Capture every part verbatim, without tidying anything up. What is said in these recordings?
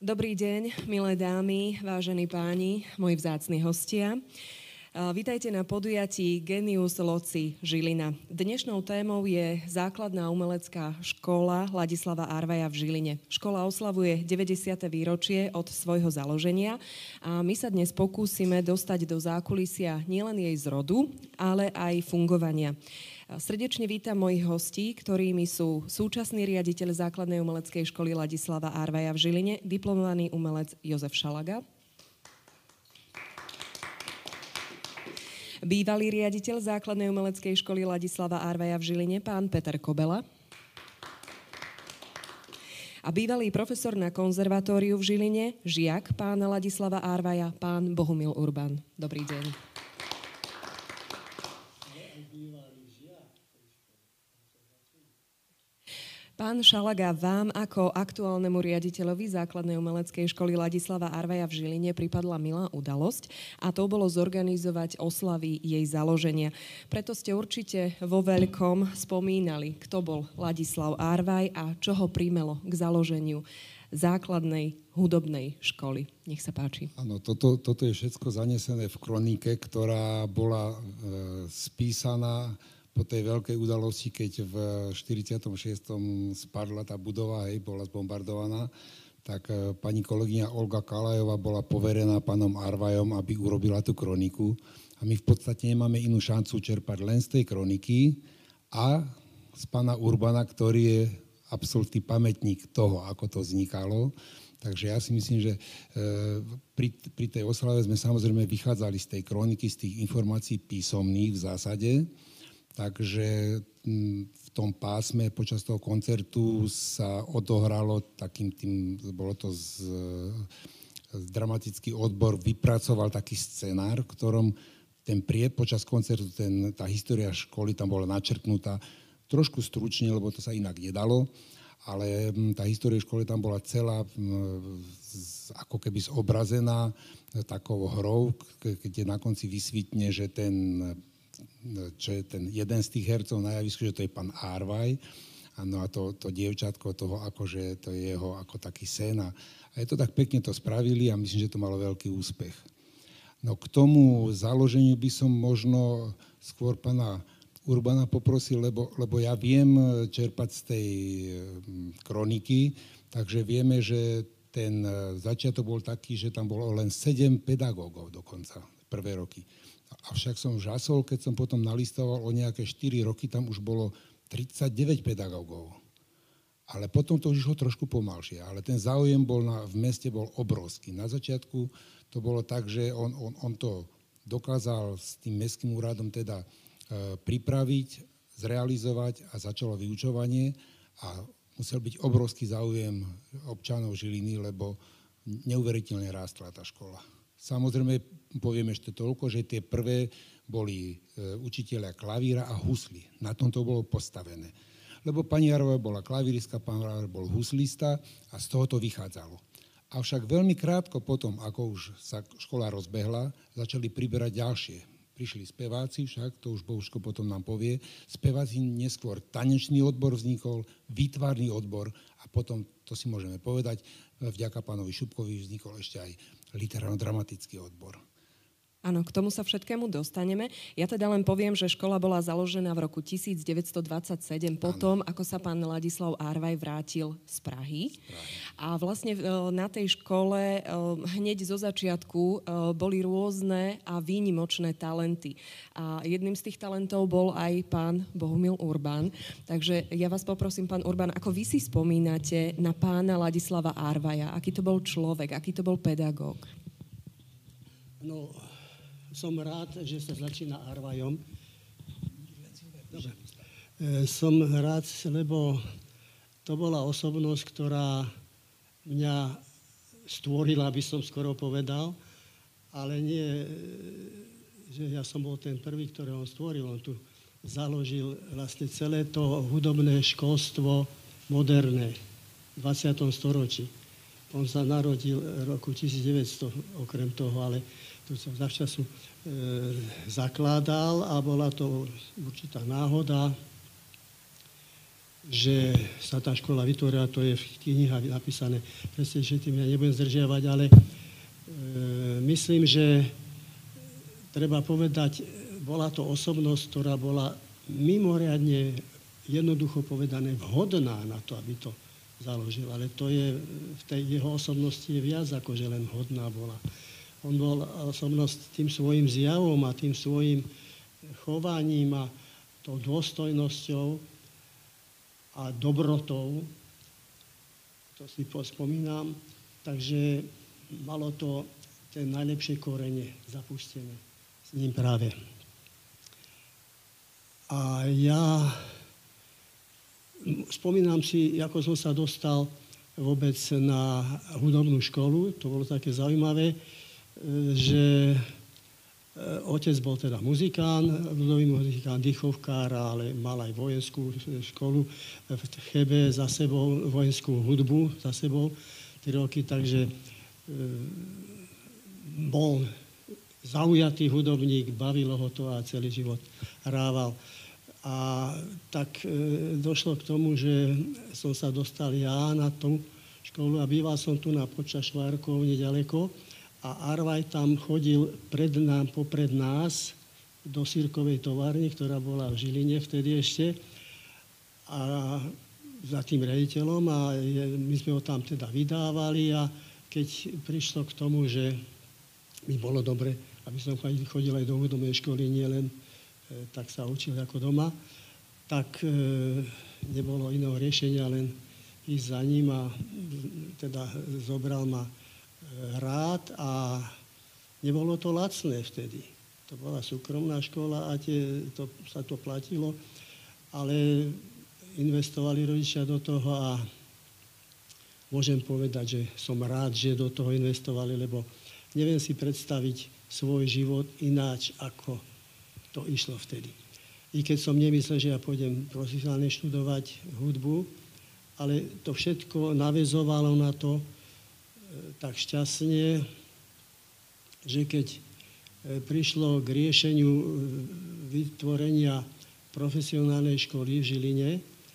Dobrý deň, milé dámy, vážení páni, moji vzácni hostia. Vítajte na podujatí Genius Loci Žilina. Dnešnou témou je základná umelecká škola Ladislava Arvaja v Žiline. Škola oslavuje deväťdesiate výročie od svojho založenia a my sa dnes pokúsime dostať do zákulisia nielen jej zrodu, ale aj fungovania. Srdečne vítam mojich hostí, ktorými sú súčasný riaditeľ Základnej umeleckej školy Ladislava Arvaja v Žiline, diplomovaný umelec Jozef Šalaga, bývalý riaditeľ Základnej umeleckej školy Ladislava Arvaja v Žiline, pán Peter Kobela, a bývalý profesor na konzervatóriu v Žiline, žiak pána Ladislava Arvaja, pán Bohumil Urban. Dobrý deň. Pán Šalaga, vám ako aktuálnemu riaditeľovi Základnej umeleckej školy Ladislava Arvaja v Žiline pripadla milá udalosť a to bolo zorganizovať oslavy jej založenia. Preto ste určite vo veľkom spomínali, kto bol Ladislav Arvaj a čo ho primelo k založeniu základnej hudobnej školy. Nech sa páči. Áno, toto, toto je všetko zanesené v kronike, ktorá bola e, spísaná po tej veľkej udalosti, keď v štyridsiatom šiestom spadla tá budova, hej, bola zbombardovaná, tak e, pani kolegyňa Olga Kalajová bola poverená pánom Arvajom, aby urobila tú kroniku. A my v podstate nemáme inú šancu čerpať len z tej kroniky a z pána Urbana, ktorý je absolútny pamätník toho, ako to vznikalo. Takže ja si myslím, že e, pri, pri tej oslave sme samozrejme vychádzali z tej kroniky, z tých informácií písomných v zásade. Takže v tom pásme počas toho koncertu sa odohralo takým tým, bolo to z, z dramatický odbor, vypracoval taký scenár, v ktorom ten prie, počas koncertu ten, tá história školy tam bola načrtnutá trošku stručne, lebo to sa inak nedalo, ale tá história školy tam bola celá ako keby zobrazená takou hrou, kde na konci vysvitne, že ten čo je ten jeden z tých hercov na javisku, že to je pán Arvaj. Ano, a to, to dievčatko toho, akože to je jeho ako taký sen. A je to tak pekne to spravili a myslím, že to malo veľký úspech. No k tomu založeniu by som možno skôr pána Urbana poprosil, lebo, lebo ja viem čerpať z tej kroniky, takže vieme, že ten začiatok bol taký, že tam bolo len sedem pedagógov dokonca prvé roky. Avšak som žasol, keď som potom nalistoval o nejaké štyri roky, tam už bolo tridsaťdeväť pedagógov. Ale potom to už išlo trošku pomalšie. Ale ten záujem bol na, v meste bol obrovský. Na začiatku to bolo tak, že on, on, on to dokázal s tým mestským úradom teda e, pripraviť, zrealizovať a začalo vyučovanie a musel byť obrovský záujem občanov Žiliny, lebo neuveriteľne rástla tá škola. Samozrejme, poviem ešte toľko, že tie prvé boli e, učitelia klavíra a husly. Na tom to bolo postavené. Lebo pani Arvajová bola klavíristka, pán Arvaj bol huslista a z toho to vychádzalo. Avšak veľmi krátko potom, ako už sa škola rozbehla, začali priberať ďalšie. Prišli speváci, však to už Bohuško potom nám povie. Speváci neskôr tanečný odbor vznikol, výtvarný odbor a potom, to si môžeme povedať, vďaka pánovi Šupkovi vznikol ešte aj literárno-dramatický odbor. Áno, k tomu sa všetkému dostaneme. Ja teda len poviem, že škola bola založená v roku devätnásťstodvadsaťsedem, potom, ako sa pán Ladislav Arvaj vrátil z Prahy. A vlastne na tej škole hneď zo začiatku boli rôzne a výnimočné talenty. A jedným z tých talentov bol aj pán Bohumil Urban. Takže ja vás poprosím, pán Urban, ako vy si spomínate na pána Ladislava Arvaja? Aký to bol človek, aký to bol pedagóg? No, som rád, že sa začína Arvajom. Dobre. E, som rád, lebo to bola osobnosť, ktorá mňa stvorila, by som skoro povedal, ale nie, že ja som bol ten prvý, ktorý on stvoril. On tu založil vlastne celé to hudobné školstvo moderné v dvadsiatom storočí. On sa narodil v roku tisícdeväťsto, okrem toho, ale to sa zavčasu e, zakládal a bola to určitá náhoda. že sa tá škola vytvorila, to je v knihách napísané. Presne, že tým ja nebudem zdržiavať, ale e, myslím, že treba povedať, bola to osobnosť, ktorá bola mimoriadne, jednoducho povedané, vhodná na to, aby to založil. Ale to je, v tej jeho osobnosti je viac, ako že len vhodná bola. On bol osobnosť tým svojim zjavom a tým svojim chovaním a tou dôstojnosťou a dobrotou, to si spomínam, takže malo to tie najlepšie korene zapustené s ním práve. A ja spomínam si, ako som sa dostal vôbec na hudobnú školu, to bolo také zaujímavé, že otec bol teda muzikán, ľudový muzikán, dýchovkár, ale mal aj vojenskú školu v Chebe za sebou, vojenskú hudbu za sebou tri roky, takže bol zaujatý hudobník, bavilo ho to a celý život hrával. A tak došlo k tomu, že som sa dostal ja na tú školu a býval som tu na Podčašvárkov nedaleko. A Arvaj tam chodil pred nám, popred nás do cirkovej továrny, ktorá bola v Žiline vtedy ešte. A za tým riaditeľom a my sme ho tam teda vydávali a keď prišlo k tomu, že mi bolo dobre, aby som chodil aj do hudobnej školy, nielen tak sa učil ako doma, tak e, nebolo iného riešenia, len ísť za ním a teda zobral ma rád a nebolo to lacné vtedy. To bola súkromná škola a tie, to, sa to platilo, ale investovali rodičia do toho a môžem povedať, že som rád, že do toho investovali, lebo neviem si predstaviť svoj život ináč, ako to išlo vtedy. I keď som nemyslel, že ja pôjdem profesionálne študovať hudbu, ale to všetko naväzovalo na to tak šťastne, že keď prišlo k riešeniu vytvorenia profesionálnej školy v Žiline,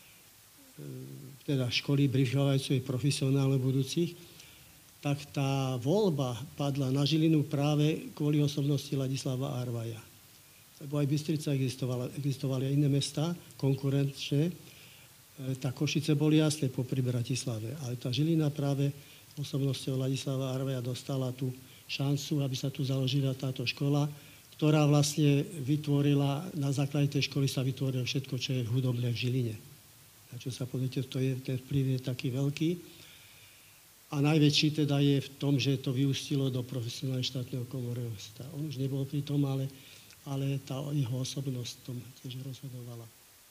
teda školy vychovávajúcej profesionálne budúcich, tak tá voľba padla na Žilinu práve kvôli osobnosti Ladislava Arvaja. Lebo aj Bystrica existovala, existovali aj iné mesta, konkurenčné. Tá Košice boli jasné popri Bratislave, ale tá Žilina práve osobnosťou Ladislava Arvaja dostala tú šancu, aby sa tu založila táto škola, ktorá vlastne vytvorila, na základe tej školy sa vytvorilo všetko, čo je hudobné v Žiline. A čo sa pozrite, to je, ten vplyv je taký veľký. A najväčší teda je v tom, že to vyústilo do profesionálneho štátneho komorového sveta. On už nebol pri tom, ale ale tá jeho osobnosť tom tiež rozhodovala.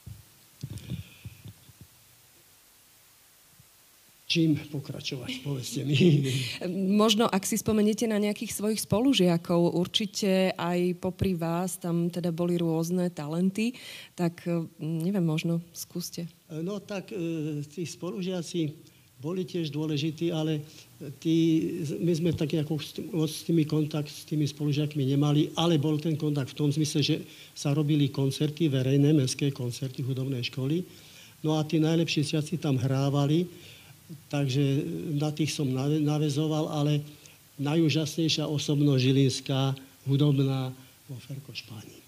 Čím pokračovať, povedzte mi. Možno, ak si spomeniete na nejakých svojich spolužiakov, určite aj popri vás tam teda boli rôzne talenty, tak neviem, možno skúste. No tak tí spolužiaci boli tiež dôležití, ale tí, my sme taký ako s tými kontakt s tými spolužiakmi nemali, ale bol ten kontakt v tom zmysle, že sa robili koncerty, verejné mestské koncerty hudobnej školy. No a tí najlepší žiaci tam hrávali, takže na tých som navezoval, ale najúžasnejšia osobnosť žilinská, hudobná, vo Ferko Špáni.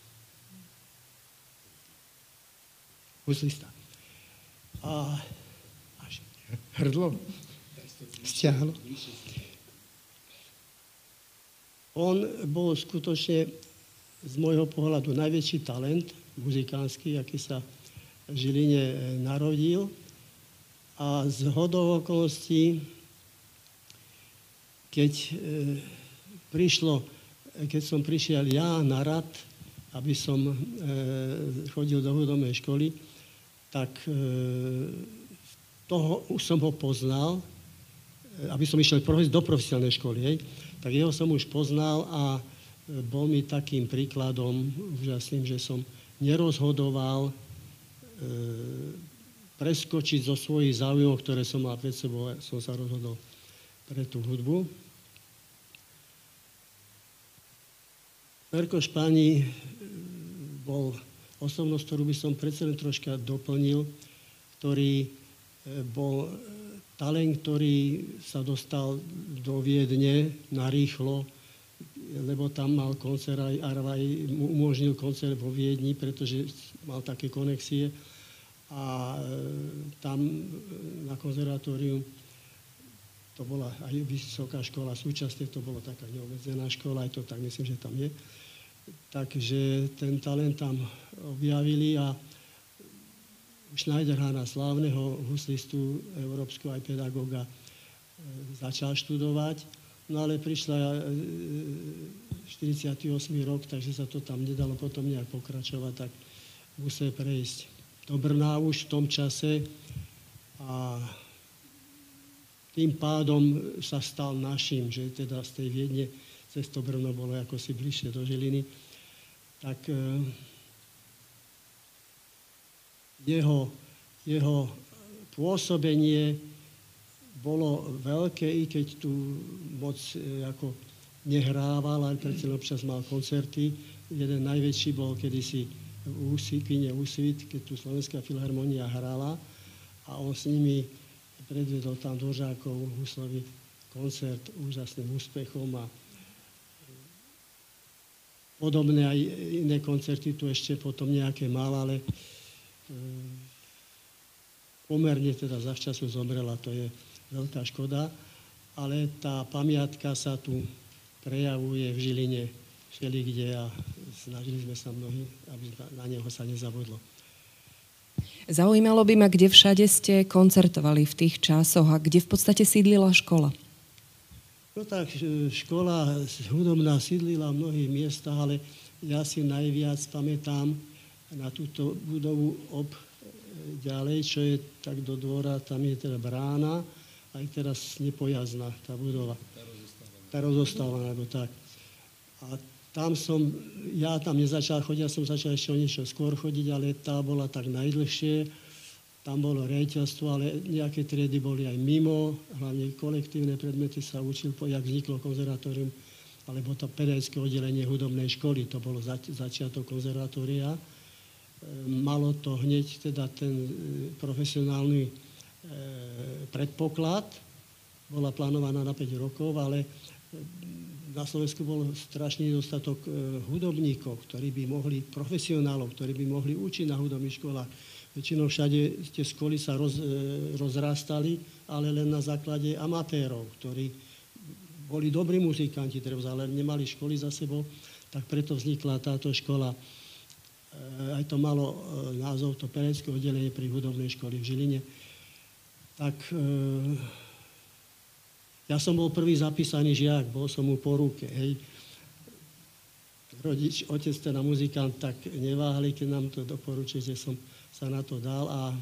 Huslista. A hrdlo stiahlo. On bol skutočne z môjho pohľadu najväčší talent muzikánsky, aký sa v Žiline narodil. A z hodou okolností, keď e, prišlo, keď som prišiel ja na rad, aby som e, chodil do hudobnej školy, tak e, toho už som ho poznal, aby som išiel do profesionálnej školy, hej, tak jeho som už poznal a bol mi takým príkladom úžasným, že som nerozhodoval e, preskočiť zo svojich záujmov, ktoré som mal pred sebou, som sa rozhodol pre tú hudbu. Ferko Špáni bol osobnosť, ktorú by som predsa len troška doplnil. ktorý bol talent, ktorý sa dostal do Viedne narýchlo, lebo tam mal koncert, aj Arvaj mu umožnil koncert vo Viedni, pretože mal také konexie. A tam na konzervatóriu to bola aj vysoká škola, súčasne to bola taká neobmedzená škola, aj to tak myslím, že tam je. Takže ten talent tam objavili a Schneider Hanna, slávneho huslistu, európskeho aj pedagóga, začal študovať. No ale prišla štyridsiaty ôsmy rok, takže sa to tam nedalo potom nejak pokračovať, tak musel prejsť do Brna už v tom čase a tým pádom sa stal našim, že teda z tej Viedne cez to Brno bolo ako si bližšie do Žiliny. Tak jeho, jeho pôsobenie bolo veľké, i keď tu moc ako nehrával, ale predsa občas mal koncerty. Jeden najväčší bol kedysi v kine Úsvit, keď tu Slovenská filharmonia hrala a on s nimi predvedol tam Dvořákov huslový koncert úžasným úspechom a podobné aj iné koncerty tu ešte potom nejaké mal, ale pomerne teda zavčasu zomrela, to je veľká škoda, ale tá pamiatka sa tu prejavuje v Žiline všelikde a snažili sme sa mnohí, aby na neho sa nezabudlo. Zaujímalo by ma, kde všade ste koncertovali v tých časoch a kde v podstate sídlila škola? No tak, škola hudobná sídlila v mnohých miestach, ale ja si najviac pamätám na túto budovu ob ďalej, čo je tak do dvora, tam je teda brána, aj teraz nepojazdná tá budova. Tá rozostávaná, alebo tak. A tam som, ja tam nezačal chodiť, ja som začal ešte o niečo skôr chodiť, ale tá bola tak najdlhšie. Tam bolo riaditeľstvo, ale nejaké triedy boli aj mimo, hlavne kolektívne predmety sa učil, jak vzniklo konzervatórium, alebo to pedagogické oddelenie hudobnej školy, to bolo zač- začiatok konzervatória. Malo to hneď teda ten profesionálny e, predpoklad, bola plánovaná na päť rokov, ale na Slovensku bol strašný nedostatok e, hudobníkov, ktorí by mohli, profesionálov, ktorí by mohli učiť na hudobných školách. Väčšinou všade tie školy sa roz, e, rozrastali, ale len na základe amatérov, ktorí boli dobrí muzikanti, ale nemali školy za sebou, tak preto vznikla táto škola. Aj to malo názov, to pedagogické oddelenie pri hudobnej škole v Žiline. Tak ja som bol prvý zapísaný žiak, bol som mu po ruke, hej. Rodič, otec teda muzikant, tak neváhali, keď nám to doporučili, že som sa na to dal a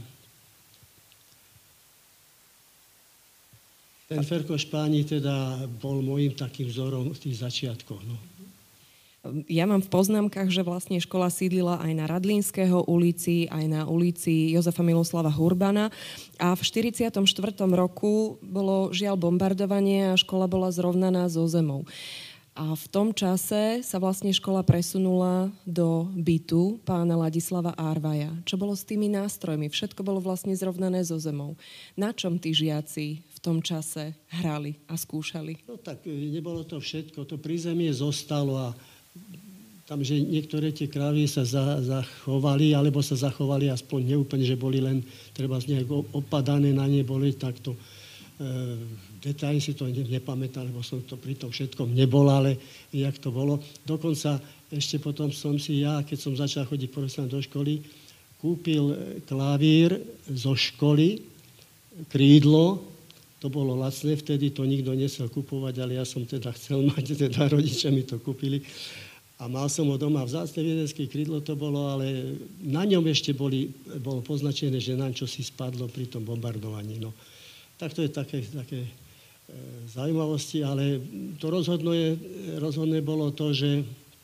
ten Ferko Špáni teda bol môjim takým vzorom v tých začiatkoch, no. Ja mám v poznámkach, že vlastne škola sídlila aj na Radlínského ulici, aj na ulici Jozefa Miloslava Hurbana a v štyridsiatom štvrtom roku bolo žiaľ bombardovanie a škola bola zrovnaná so zemou. A v tom čase sa vlastne škola presunula do bytu pána Ladislava Arvaja. Čo bolo s tými nástrojmi? Všetko bolo vlastne zrovnané so zemou. Na čom tí žiaci v tom čase hrali a skúšali? No tak nebolo to všetko. To prízemie zostalo a tam, že niektoré tie krávy sa za, zachovali, alebo sa zachovali aspoň neúplne, že boli len treba z nejak opadané na ne boli, tak to e, detaily si to ne, nepamätal, lebo som to pri tom všetkom nebol, ale jak to bolo. Dokonca ešte potom som si ja, keď som začal chodiť profesionálne do školy, kúpil klavír zo školy, krídlo, to bolo lacné, vtedy to nikto nechcel kupovať, ale ja som teda chcel mať, teda rodičia mi to kúpili. A mal som ho doma, vzácne viedenské krídlo to bolo, ale na ňom ešte boli, bolo poznačené, že nám čo si spadlo pri tom bombardovaní. No. Tak to je také, také e, zaujímavosti, ale to rozhodné, rozhodné bolo to, že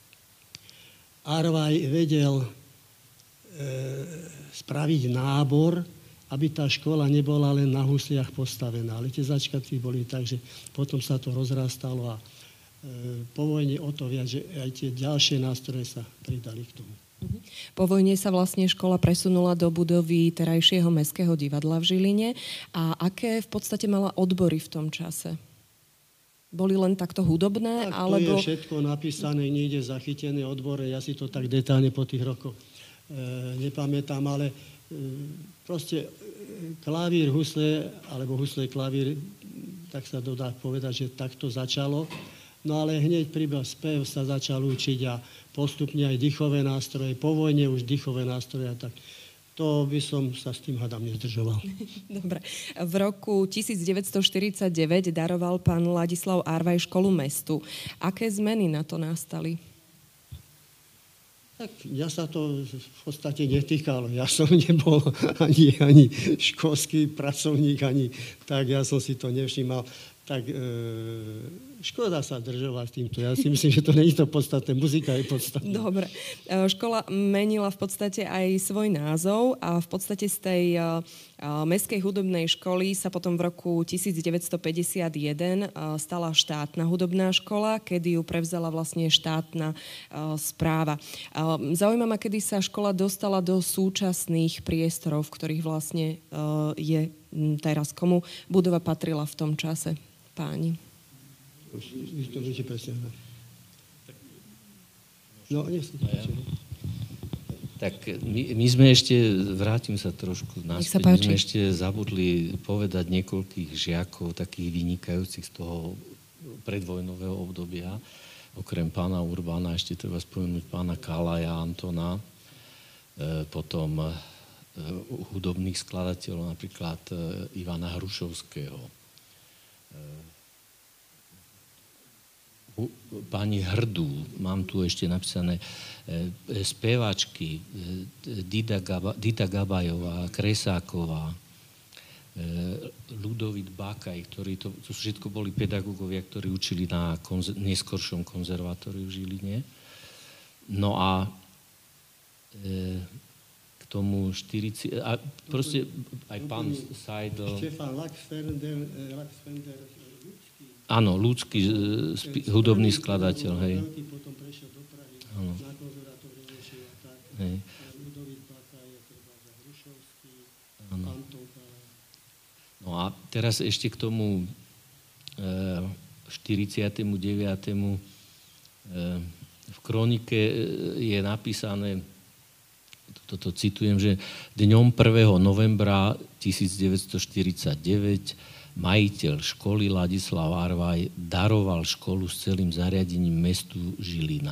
Arvaj vedel e, spraviť nábor, aby tá škola nebola len na husliach postavená. Ale tie začiatky boli tak, že potom sa to rozrastalo a po vojne o to viac, že aj tie ďalšie nástroje sa pridali k tomu. Po vojne sa vlastne škola presunula do budovy terajšieho Mestského divadla v Žiline. A aké v podstate mala odbory v tom čase? Boli len takto hudobné? Tak, alebo... to je všetko napísané, niekde zachytené odbore. Ja si to tak detálne po tých rokoch e, nepamätám, ale e, proste e, klavír, husle, alebo husle, klavír, tak sa to dá povedať, že takto začalo. No ale hneď pribal spev, sa začal učiť a postupne aj dýchové nástroje, po vojne už dýchové nástroje, tak to by som sa s tým hádam nezdržoval. Dobre. V roku devätnásťstoštyridsaťdeväť daroval pán Ladislav Arvaj školu mestu. Aké zmeny na to nastali? Tak ja sa to v podstate netýkalo. Ja som nebol ani, ani školský pracovník, ani tak, ja som si to nevšímal. Tak e, škoda sa držovať týmto. Ja si myslím, že to nie je to podstatné. Muzika je podstatná. Dobre. Škola menila v podstate aj svoj názov a v podstate z tej uh, Mestskej hudobnej školy sa potom v roku devätnásťstopäťdesiatjeden uh, stala štátna hudobná škola, kedy ju prevzala vlastne štátna uh, správa. Uh, zaujíma ma, kedy sa škola dostala do súčasných priestorov, v ktorých vlastne uh, je teraz. Komu budova patrila v tom čase, páni? To viete presne. No, nech sa páči. Tak my, my sme ešte, vrátim sa trošku naspäť, my sme ešte zabudli povedať niekoľkých žiakov, takých vynikajúcich z toho predvojnového obdobia. Okrem pána Urbána ešte treba spomenúť pána Kalaja, Antona, e, potom e, hudobných skladateľov, napríklad e, Ivana Hrušovského. E, pani Hrdú, mám tu ešte napísané, e, speváčky, e, Dita, Gaba, Dita Gabajová, Kresáková, e, Ľudovít Bakaj, ktorí to, to všetko boli pedagógovia, ktorí učili na konzer, neskoršom konzervatóriu v Žiline. No a e, k tomu štyridsať... A proste aj pán Seidl... Štefan Laxfender, Laxfender áno, ľudský spi- hudobný skladateľ, hej. Potom prešiel do Prahy, áno. Na konzervatóriu nešiel a tak. Hej. Ľudovít Bakaj, treba za Hrušovský, Áno. Antonka. No a teraz ešte k tomu e, štyridsiatemu deviatemu E, v kronike je napísané, toto citujem, že dňom prvého novembra tisícdeväťstoštyridsaťdeväť majiteľ školy Ladislav Arvaj daroval školu s celým zariadením mestu Žilina.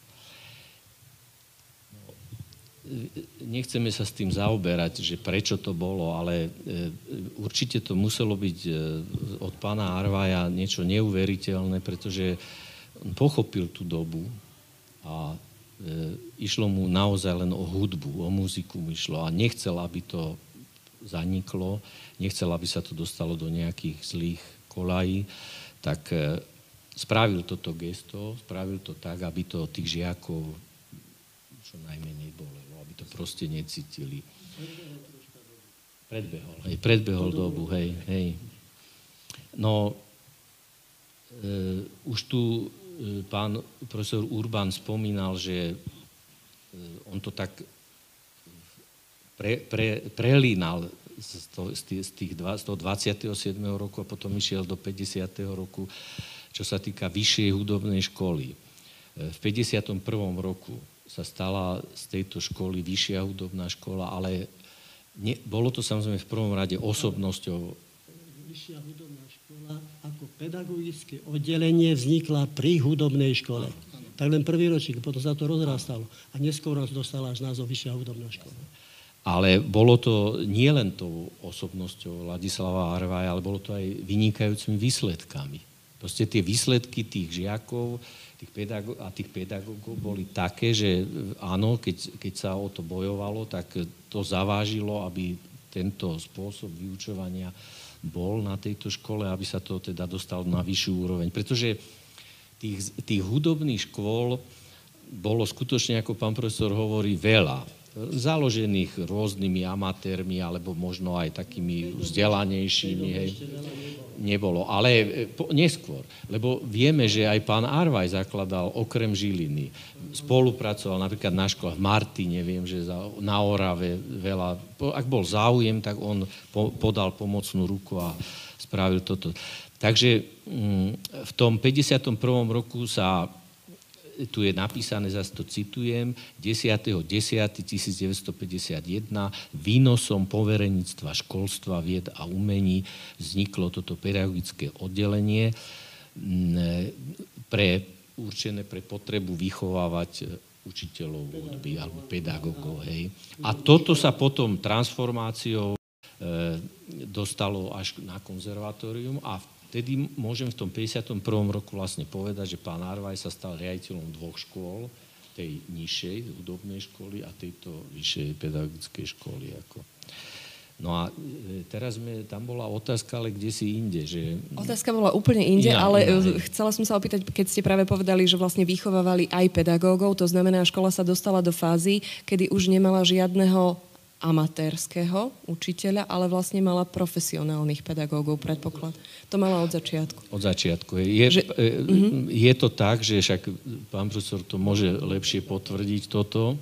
Nechceme sa s tým zaoberať, že prečo to bolo, ale určite to muselo byť od pána Arvaja niečo neuveriteľné, pretože on pochopil tú dobu a išlo mu naozaj len o hudbu, o muziku mu išlo a nechcel, aby to zaniklo, nechcel, aby sa to dostalo do nejakých zlých kolají, tak e, spravil toto gesto, spravil to tak, aby to tých žiakov čo najmenej bolelo, aby to proste necítili. Predbehol, hej, predbehol dobu, hej, hej. No, e, už tu e, pán profesor Urbán spomínal, že e, on to tak Pre, pre, prelínal z, to, z, tých, z, tých dva, z toho dvadsiateho siedmeho roku a potom išiel do päťdesiateho roku, čo sa týka vyššej hudobnej školy. V päťdesiatom prvom roku sa stala z tejto školy vyššia hudobná škola, ale ne, bolo to samozrejme v prvom rade osobnosťou. Vyššia hudobná škola ako pedagogické oddelenie vznikla pri hudobnej škole. Tak len prvý ročík, potom sa to rozrastalo. A neskôr nás dostala až názov Vyššia hudobná škola. Ale bolo to nie len tou osobnosťou Ladislava Arvaja, ale bolo to aj vynikajúcimi výsledkami. Proste tie výsledky tých žiakov tých pedagó- a tých pedagógov boli také, že áno, keď, keď sa o to bojovalo, tak to zavážilo, aby tento spôsob vyučovania bol na tejto škole, aby sa to teda dostalo na vyššiu úroveň. Pretože tých, tých hudobných škôl bolo skutočne, ako pán profesor hovorí, veľa. Založených rôznymi amatérmi, alebo možno aj takými vzdelanejšími, hej, nebolo. Ale neskôr, lebo vieme, že aj pán Arvaj zakladal okrem Žiliny v spolupracoval napríklad na školách v Martine, viem, že na Orave veľa, ak bol záujem, tak on po, podal pomocnú ruku a spravil toto. Takže v tom päťdesiatom prvom roku sa, tu je napísané, zase to citujem, desiateho októbra tisícdeväťstopäťdesiatjeden výnosom povereníctva školstva, vied a umení vzniklo toto pedagogické oddelenie pre, určené pre potrebu vychovávať učiteľov hudby alebo pedagógov. Hej. A toto sa potom transformáciou e, dostalo až na konzervatórium a vtedy môžem v tom päťdesiatom prvom roku vlastne povedať, že pán Arvaj sa stal riaditeľom dvoch škôl, tej nižšej hudobnej školy a tejto vyššej pedagogickej školy. Ako. No a teraz sme, tam bola otázka, ale kde si inde? Že... Otázka bola úplne inde, iná, ale iná, chcela som sa opýtať, keď ste práve povedali, že vlastne vychovávali aj pedagógov, to znamená, škola sa dostala do fázy, kedy už nemala žiadneho amatérskeho učiteľa, ale vlastne mala profesionálnych pedagógov, predpoklad. To mala od začiatku. Od začiatku. Je, že, e, uh-huh. je to tak, že však pán profesor to môže lepšie potvrdiť toto?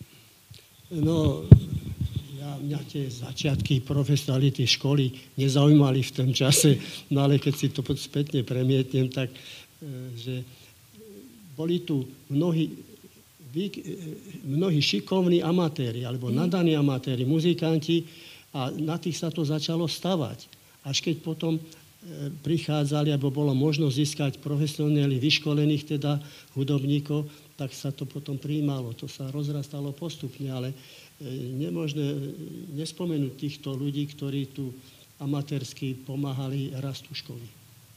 No, ja, mňa tie začiatky profesionality školy nezaujímali v tom čase, no ale keď si to spätne premietnem, tak že boli tu mnohí mnohí šikovní amatéri, alebo nadaní amatéri, muzikanti a na tých sa to začalo stavať. Až keď potom e, prichádzali, alebo bolo možnosť získať profesionálne vyškolených teda hudobníkov, tak sa to potom prijímalo. To sa rozrastalo postupne, ale e, nemožné nespomenúť týchto ľudí, ktorí tu amatérsky pomáhali rastu školy.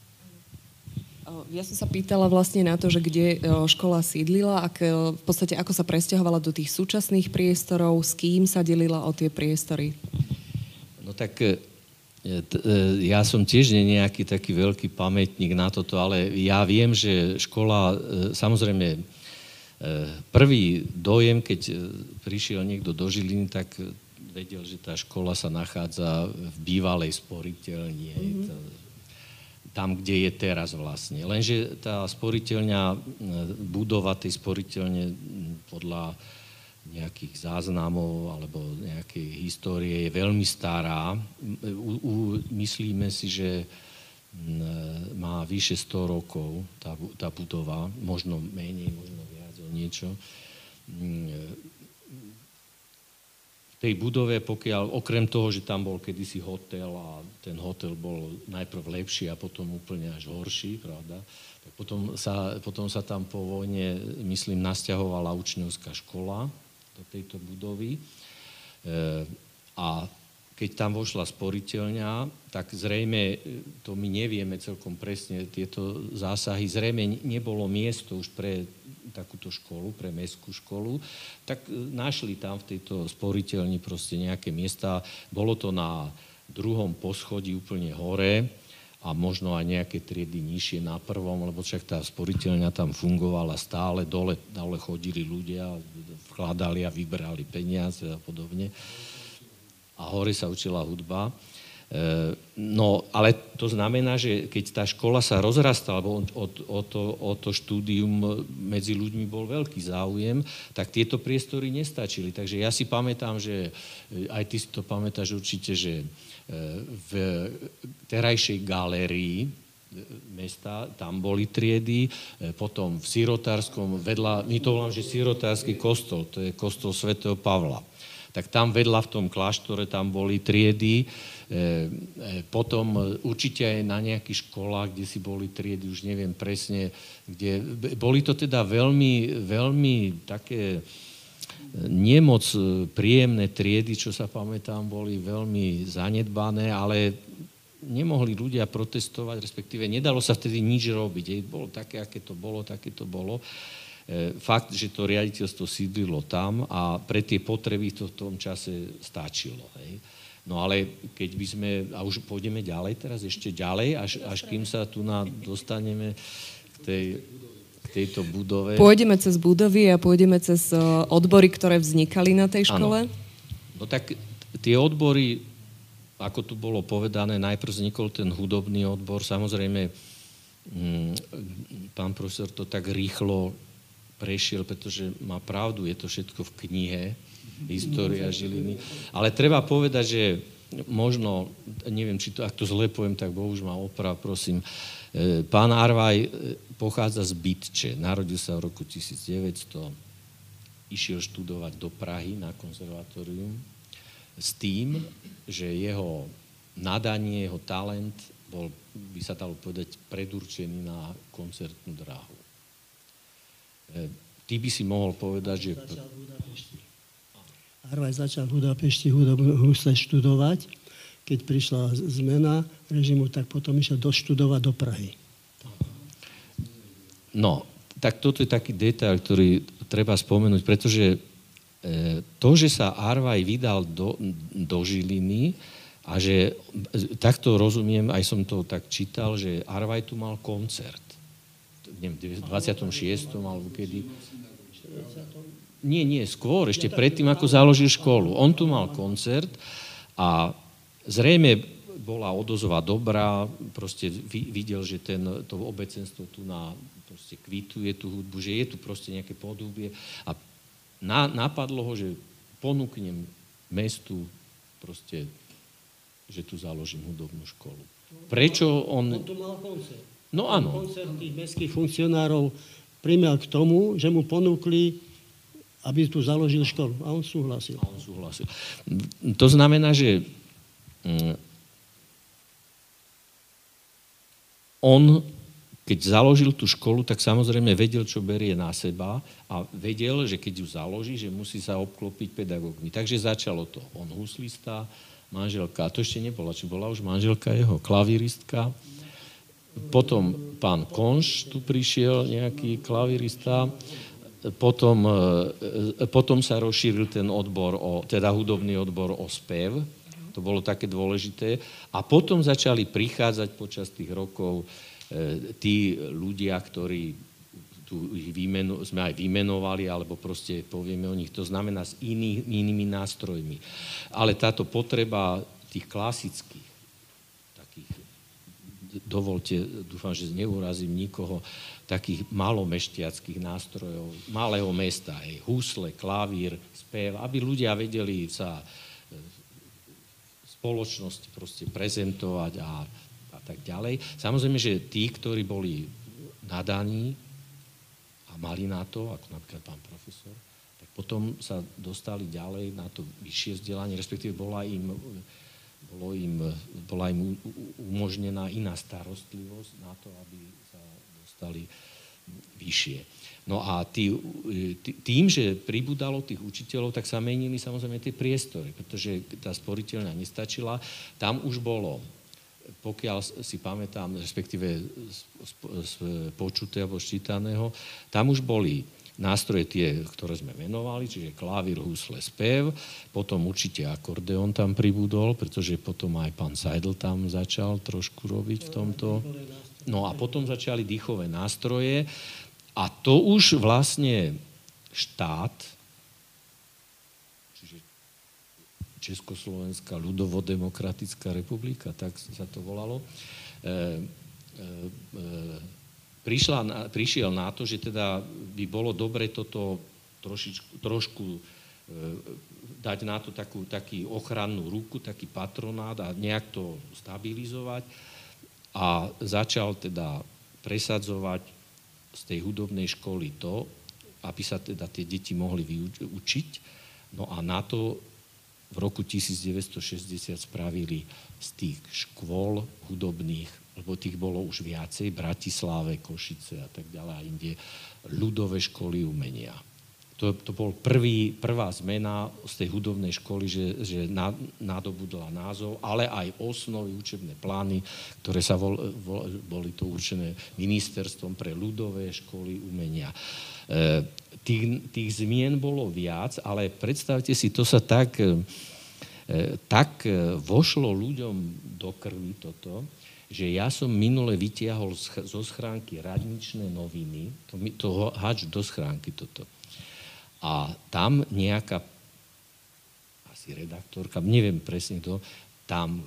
Ja som sa pýtala vlastne na to, že kde škola sídlila, ak, v podstate ako sa presťahovala do tých súčasných priestorov, s kým sa delila o tie priestory? No tak ja som tiež nie nejaký taký veľký pamätník na toto, ale ja viem, že škola, samozrejme, prvý dojem, keď prišiel niekto do Žiliny, tak vedel, že tá škola sa nachádza v bývalej sporiteľni. Mm-hmm. Tam, kde je teraz vlastne. Lenže tá sporiteľňa, budova tej sporiteľne podľa nejakých záznamov alebo nejakej histórie je veľmi stará. U, u, myslíme si, že má vyše sto rokov tá, tá budova, možno menej, možno viac o niečo. V tej budove, pokiaľ, okrem toho, že tam bol kedysi hotel a ten hotel bol najprv lepší a potom úplne až horší, pravda, tak potom sa, potom sa tam po vojne, myslím, nasťahovala učňovská škola do tejto budovy. E, a keď tam vošla sporiteľňa, tak zrejme, to my nevieme celkom presne, tieto zásahy, zrejme nebolo miesto už pre takúto školu, pre mestskú školu, tak našli tam v tejto sporiteľni proste nejaké miesta. Bolo to na druhom poschodí úplne hore a možno aj nejaké triedy nižšie na prvom, lebo však tá sporiteľňa tam fungovala stále, dole, dole chodili ľudia, vkladali a vyberali peniaze a podobne. A hore sa učila hudba. No, ale to znamená, že keď tá škola sa rozrastala, lebo o, o, to, o to štúdium medzi ľuďmi bol veľký záujem, tak tieto priestory nestačili. Takže ja si pamätám, že aj ty si to pamätáš určite, že v terajšej galérii mesta, tam boli triedy, potom v Sirotárskom, vedľa, my to volám, že Sirotársky kostol, to je kostol svätého Pavla. Tak tam vedľa v tom kláštore, tam boli triedy, potom určite aj na nejakých školách, kde si boli triedy, už neviem presne, kde boli to teda veľmi, veľmi také nemoc príjemné triedy, čo sa pamätám, boli veľmi zanedbané, ale nemohli ľudia protestovať, respektíve nedalo sa vtedy nič robiť. Bolo také, aké to bolo, také to bolo. Fakt, že to riaditeľstvo sídlilo tam a pre tie potreby to v tom čase stačilo. Hej. No ale keď by sme, a už pôjdeme ďalej teraz, ešte ďalej, až, až kým sa tu na, dostaneme k, tej, k tejto budove. Pôjdeme cez budovy a pôjdeme cez odbory, ktoré vznikali na tej škole? Ano. No tak tie odbory, ako tu bolo povedané, najprv vznikol ten hudobný odbor, samozrejme, pán profesor to tak rýchlo prešiel, pretože má pravdu, je to všetko v knihe, História Žiliny. Ale treba povedať, že možno, neviem, či to, ak to zle poviem, tak Boh už ma oprav, prosím. Pán Arvaj pochádza z Bytče, narodil sa v roku tisícdeväťsto, išiel študovať do Prahy na konzervatórium s tým, že jeho nadanie, jeho talent bol, by sa dalo povedať, predurčený na koncertnú dráhu. Ty by si mohol povedať, že... Začal v Budapešti. Arvaj začal v Budapešti husle študovať. Keď prišla zmena režimu, tak potom išiel doštudovať do Prahy. No, tak toto je taký detail, ktorý treba spomenúť, pretože to, že sa Arvaj vydal do, do Žiliny a že takto rozumiem, aj som to tak čítal, že Arvaj tu mal koncert. Neviem, v dvadsiatom šiestom alebo kedy. Nie, nie, skôr, ešte predtým, ako založil školu. On tu mal koncert a zrejme bola odozva dobrá, proste videl, že ten, to obecenstvo tu na, proste kvituje tú hudbu, že je tu proste nejaké podhubie a na, napadlo ho, že ponúknem mestu proste, že tu založím hudobnú školu. Prečo on... On tu mal koncert. No áno. Koncert tých mestských funkcionárov primel k tomu, že mu ponúkli, aby tu založil školu. A on súhlasil. A on súhlasil. To znamená, že on, keď založil tú školu, tak samozrejme vedel, čo berie na seba a vedel, že keď ju založí, že musí sa obklopiť pedagógmi. Takže začalo to. On huslista, manželka, a to ešte nebola, či bola už manželka jeho, klavíristka. Potom pán Konš tu prišiel, nejaký klavírista. Potom, potom sa rozšíril ten odbor, o, teda hudobný odbor o spev. To bolo také dôležité. A potom začali prichádzať počas tých rokov e, tí ľudia, ktorí tu ich vymeno, sme aj vymenovali, alebo proste povieme o nich, to znamená s iný, inými nástrojmi. Ale táto potreba tých klasických, takých, dovolte, dúfam, že neurazím nikoho, takých malomešťackých nástrojov, malého mesta, hej, husle, klavír, spev, aby ľudia vedeli sa v spoločnosti proste prezentovať a, a tak ďalej. Samozrejme, že tí, ktorí boli nadaní a mali na to, ako napríklad pán profesor, tak potom sa dostali ďalej na to vyššie vzdelanie, respektíve bola im, bolo im, bola im umožnená iná starostlivosť na to, aby sa dostali vyššie. No a tý, tým, že pribudalo tých učiteľov, tak sa menili samozrejme tie priestory, pretože tá sporiteľňa nestačila. Tam už bolo, pokiaľ si pamätám, respektíve z, z počutého alebo ščítaného, tam už boli nástroje tie, ktoré sme menovali, čiže klavír, husle, spev, potom určite akordeón tam pribudol, pretože potom aj pán Seidl tam začal trošku robiť v tomto. No a potom začali dýchové nástroje a to už vlastne štát, čiže Československá ľudovo-demokratická republika, tak sa to volalo, e, e, prišla na, prišiel na to, že teda by bolo dobre toto trošičku, trošku e, dať na to takú, taký ochrannú ruku, taký patronát a nejak to stabilizovať. A začal teda presadzovať z tej hudobnej školy to, aby sa teda tie deti mohli vyučiť. No a na to v roku devätnásťstošesťdesiat spravili z tých škôl hudobných, lebo tých bolo už viacej, Bratislave, Košice a tak ďalej, a inde, ľudové školy umenia. To, to bol prvý, prvá zmena z tej hudobnej školy, že, že nadobudla názov, ale aj osnovy, učebné plány, ktoré sa vol, vol, boli to určené ministerstvom pre ľudové školy umenia. E, tých, tých zmien bolo viac, ale predstavte si, to sa tak, e, tak vošlo ľuďom do krvi toto, že ja som minule vytiahol zo schránky radničné noviny, to, to hač do schránky toto. A tam nejaká, asi redaktorka, neviem presne to, tam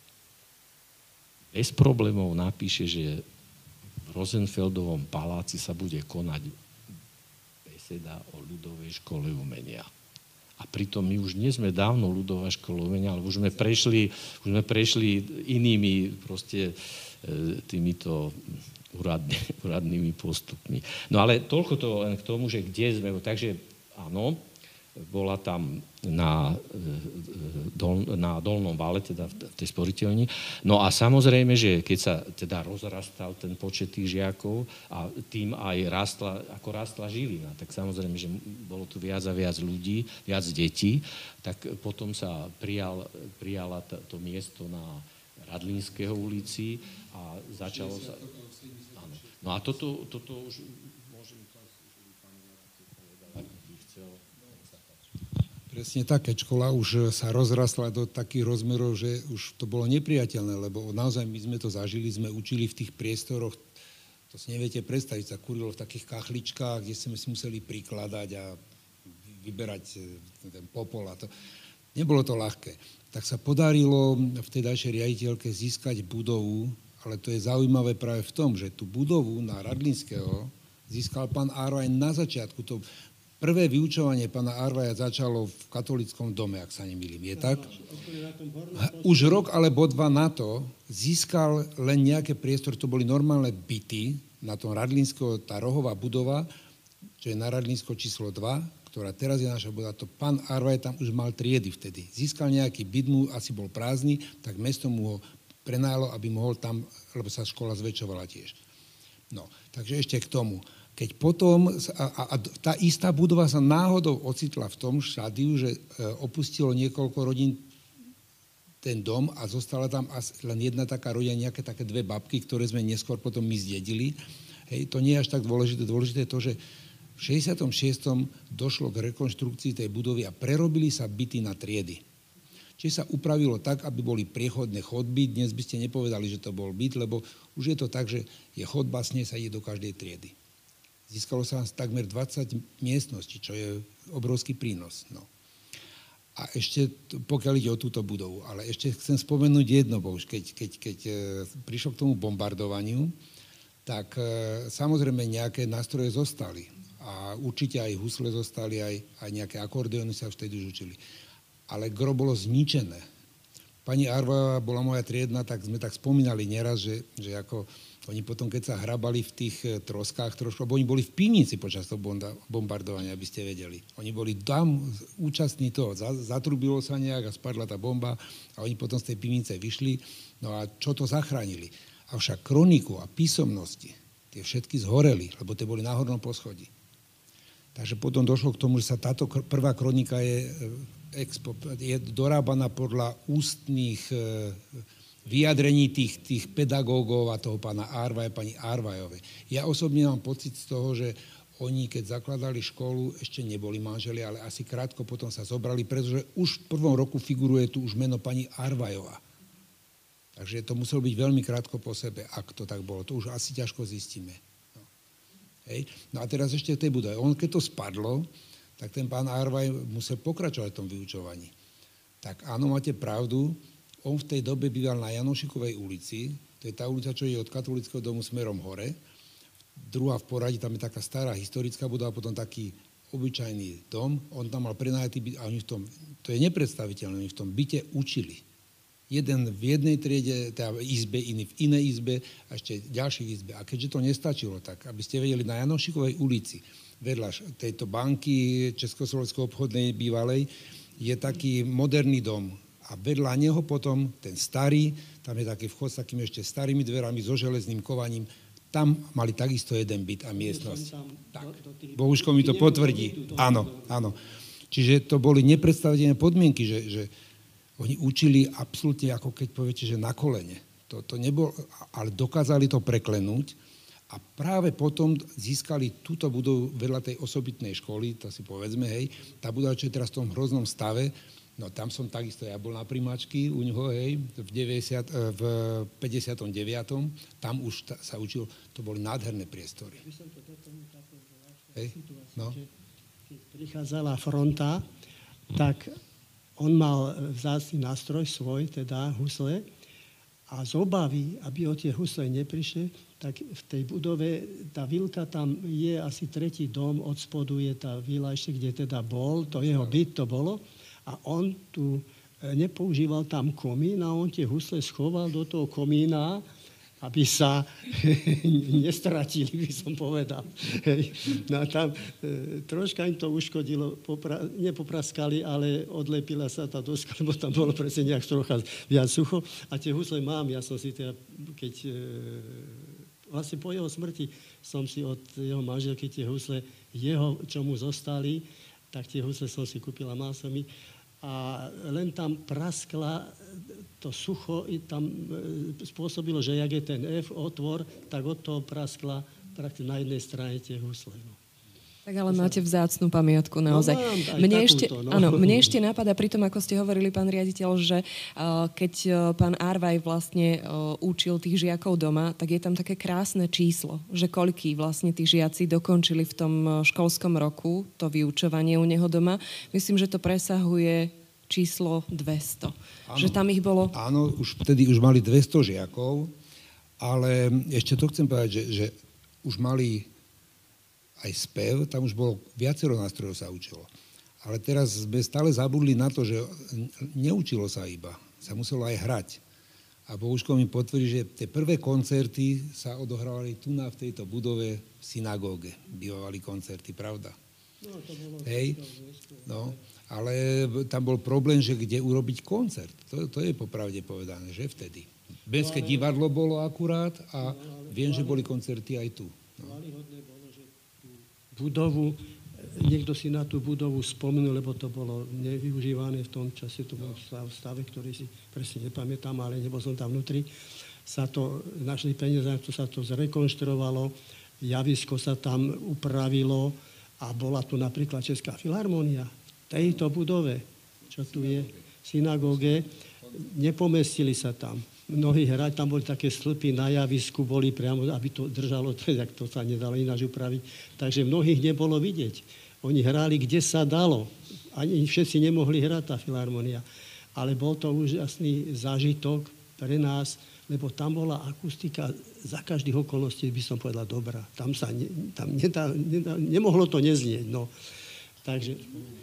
bez problémov napíše, že v Rosenfeldovom paláci sa bude konať beseda o ľudovej škole umenia. A pritom my už nie sme dávno ľudová škola umenia, ale už sme prešli, už sme prešli inými proste týmito uradne, uradnými postupmi. No ale toľko to len k tomu, že kde sme, takže áno, bola tam na, dol, na Dolnom Vale, teda v tej sporiteľni. No a samozrejme, že keď sa teda rozrastal ten počet tých žiakov a tým aj rastla, ako rastla Žilina, tak samozrejme, že bolo tu viac a viac ľudí, viac detí, tak potom sa prijal, prijala to, to miesto na Radlínského ulici a začalo sa... Áno. No a toto, toto už... Presne tak, keď škola už sa rozrastla do takých rozmerov, že už to bolo nepriateľné, lebo naozaj my sme to zažili, sme učili v tých priestoroch, to si neviete predstaviť, sa kurilo v takých kachličkách, kde sme si museli prikladať a vyberať ten popol a to. Nebolo to ľahké. Tak sa podarilo v tej ďalšej riaditeľke získať budovu, ale to je zaujímavé práve v tom, že tú budovu na Radlínskeho získal pán Árvaj na začiatku. To prvé vyučovanie pána Árvaja začalo v katolíckom dome, ak sa nemýlim. Je tak? Už rok alebo dva na to získal len nejaké priestory, to boli normálne byty na tom Radlínskeho, tá rohová budova, čo je na Radlínsko číslo dva, ktorá teraz je naša budova, to pán Árvaj tam už mal triedy vtedy. Získal nejaký byt, mu asi bol prázdny, tak mesto mu ho prenájalo, aby mohol tam, lebo sa škola zväčšovala tiež. No, takže ešte k tomu. Keď potom, a, a tá istá budova sa náhodou ocitla v tom štádiu, že opustilo niekoľko rodín ten dom a zostala tam len jedna taká rodina, nejaké také dve babky, ktoré sme neskôr potom my zdedili. Hej, to nie je až tak dôležité. Dôležité je to, že v šesťdesiatom šiestom došlo k rekonštrukcii tej budovy a prerobili sa byty na triedy. Čiže sa upravilo tak, aby boli priechodné chodby. Dnes by ste nepovedali, že to bol byt, lebo už je to tak, že je chodba, s nej sa ide do každej triedy. Získalo sa takmer dvadsať miestností, čo je obrovský prínos. No. A ešte, pokiaľ ide o túto budovu, ale ešte chcem spomenúť jedno, bo už keď, keď, keď prišlo k tomu bombardovaniu, tak samozrejme nejaké nástroje zostali. A určite aj husle zostali, aj, aj nejaké akordeóny sa vtedy už učili. Ale gro bolo zničené. Pani Árvajová bola moja triedna, tak sme tak spomínali nieraz, že, že ako oni potom, keď sa hrabali v tých troskách trošku, lebo oni boli v pivnici počas toho bombardovania, aby ste vedeli. Oni boli tam účastní toho. Zatrubilo sa nejak a spadla tá bomba a oni potom z tej pivnice vyšli. No a čo to zachránili? Avšak kroniku a písomnosti, tie všetky zhoreli, lebo tie boli na hornom poschodí. Takže potom došlo k tomu, že sa táto prvá kronika je, je dorábaná podľa ústnych vyjadrení tých, tých pedagógov a toho pána Árvaja, pani Árvajovej. Ja osobne mám pocit z toho, že oni, keď zakladali školu, ešte neboli manželi, ale asi krátko potom sa zobrali, pretože už v prvom roku figuruje tu už meno pani Árvajová. Takže to muselo byť veľmi krátko po sebe, ak to tak bolo. To už asi ťažko zistíme. No, hej. No a teraz ešte v tej budove. On, keď to spadlo, tak ten pán Árvaj musel pokračovať v tom vyučovaní. Tak áno, máte pravdu, on v tej dobe býval na Janošikovej ulici, to je tá ulica, čo je od katolického domu smerom hore. Druhá v poradí, tam je taká stará historická budova, potom taký obyčajný dom. On tam mal prenajatý byt a oni v tom, to je nepredstaviteľné, oni v tom byte učili. Jeden v jednej triede, teda izbe, iný v inej izbe a ešte ďalších izbe. A keďže to nestačilo, tak aby ste vedeli, na Janošikovej ulici, vedľa tejto banky Československej obchodnej bývalej, je taký moderný dom. A vedľa neho potom ten starý, tam je taký vchod s takými ešte starými dverami, so železným kovaním, tam mali takisto jeden byt a miestnosť. Tak, Bohuško mi to potvrdí. Áno, áno. Čiže to boli nepredstaviteľné podmienky, že, že oni učili absolútne, ako keď poviete, že na kolene. To, to nebolo, ale dokázali to preklenúť a práve potom získali túto budovu vedľa tej osobitnej školy, to si povedzme, hej, tá budova, čo je teraz v tom hroznom stave. No tam som takisto, ja bol na primáčky u ňoho, hej, v, deväťdesiat, v päťdesiatom deviatom Tam už ta, sa učil, to boli nádherné priestory. Hej, no. Keď prichádzala fronta, tak on mal vzácny nástroj svoj, teda husle, a z obavy, aby o tie husle neprišli, tak v tej budove, tá vilka tam je asi tretí dom, od spodu je tá vila ešte, kde teda bol, to jeho byt to bolo. A on tu nepoužíval tam komín a on tie husle schoval do toho komína, aby sa nestratili, by som povedal. No a tam e, troška im to uškodilo, popra- nepopraskali, ale odlepila sa tá doska, lebo tam bolo presne nejak trocha viac sucho. A tie husle mám, ja som si teda, keď e, vlastne po jeho smrti som si od jeho manželky tie husle, jeho, čo mu zostali, tak tie husle som si kúpila, mal som ich. A len tam praskla, to sucho i tam spôsobilo, že jak je ten F otvor, tak od toho praskla prakticky na jednej strane tie husle. No. Tak ale máte vzácnu pamiatku naozaj. No, mám mne, takúto, ešte, no. áno, mne ešte napadá, pri tom, ako ste hovorili, pán riaditeľ, že uh, keď uh, pán Arvaj vlastne uh, učil tých žiakov doma, tak je tam také krásne číslo, že koľký vlastne tí žiaci dokončili v tom uh, školskom roku to vyučovanie u neho doma. Myslím, že to presahuje číslo dvesto. Áno, že tam ich bolo... Áno, už vtedy už mali dvesto žiakov, ale ešte to chcem povedať, že, že už mali aj spev, tam už bolo viacero nástrojov sa učilo. Ale teraz sme stále zabudli na to, že neučilo sa iba, sa muselo aj hrať. A Bohuško mi potvrdí, že tie prvé koncerty sa odohrávali tu na v tejto budove v synagóge. Bývali koncerty, pravda? No, to bolo... Hej, no, ale tam bol problém, že kde urobiť koncert. To, to je popravde povedané, že vtedy. Benské divadlo bolo akurát a viem, že boli koncerty aj tu. No. Budovu, niekto si na tú budovu spomenul, lebo to bolo nevyužívané v tom čase, to bol v stave, ktorý si presne nepamätám, ale nebol som tam vnútri. Sa to, našli peniaze, to sa to zrekonštruovalo, javisko sa tam upravilo a bola tu napríklad Česká filharmónia. V tejto budove, čo tu je, v synagóge, nepomestili sa tam. Mnohí hrať, tam boli také stĺpy na javisku, boli priamo, aby to držalo, tak to sa nedalo ináč upraviť. Takže mnohých nebolo vidieť. Oni hrali, kde sa dalo. Ani všetci nemohli hrať, tá filharmonia. Ale bol to úžasný zážitok pre nás, lebo tam bola akustika za každých okolností, by som povedala, dobrá. Tam sa ne, tam nedá, nedá, nemohlo to neznieť. No. Takže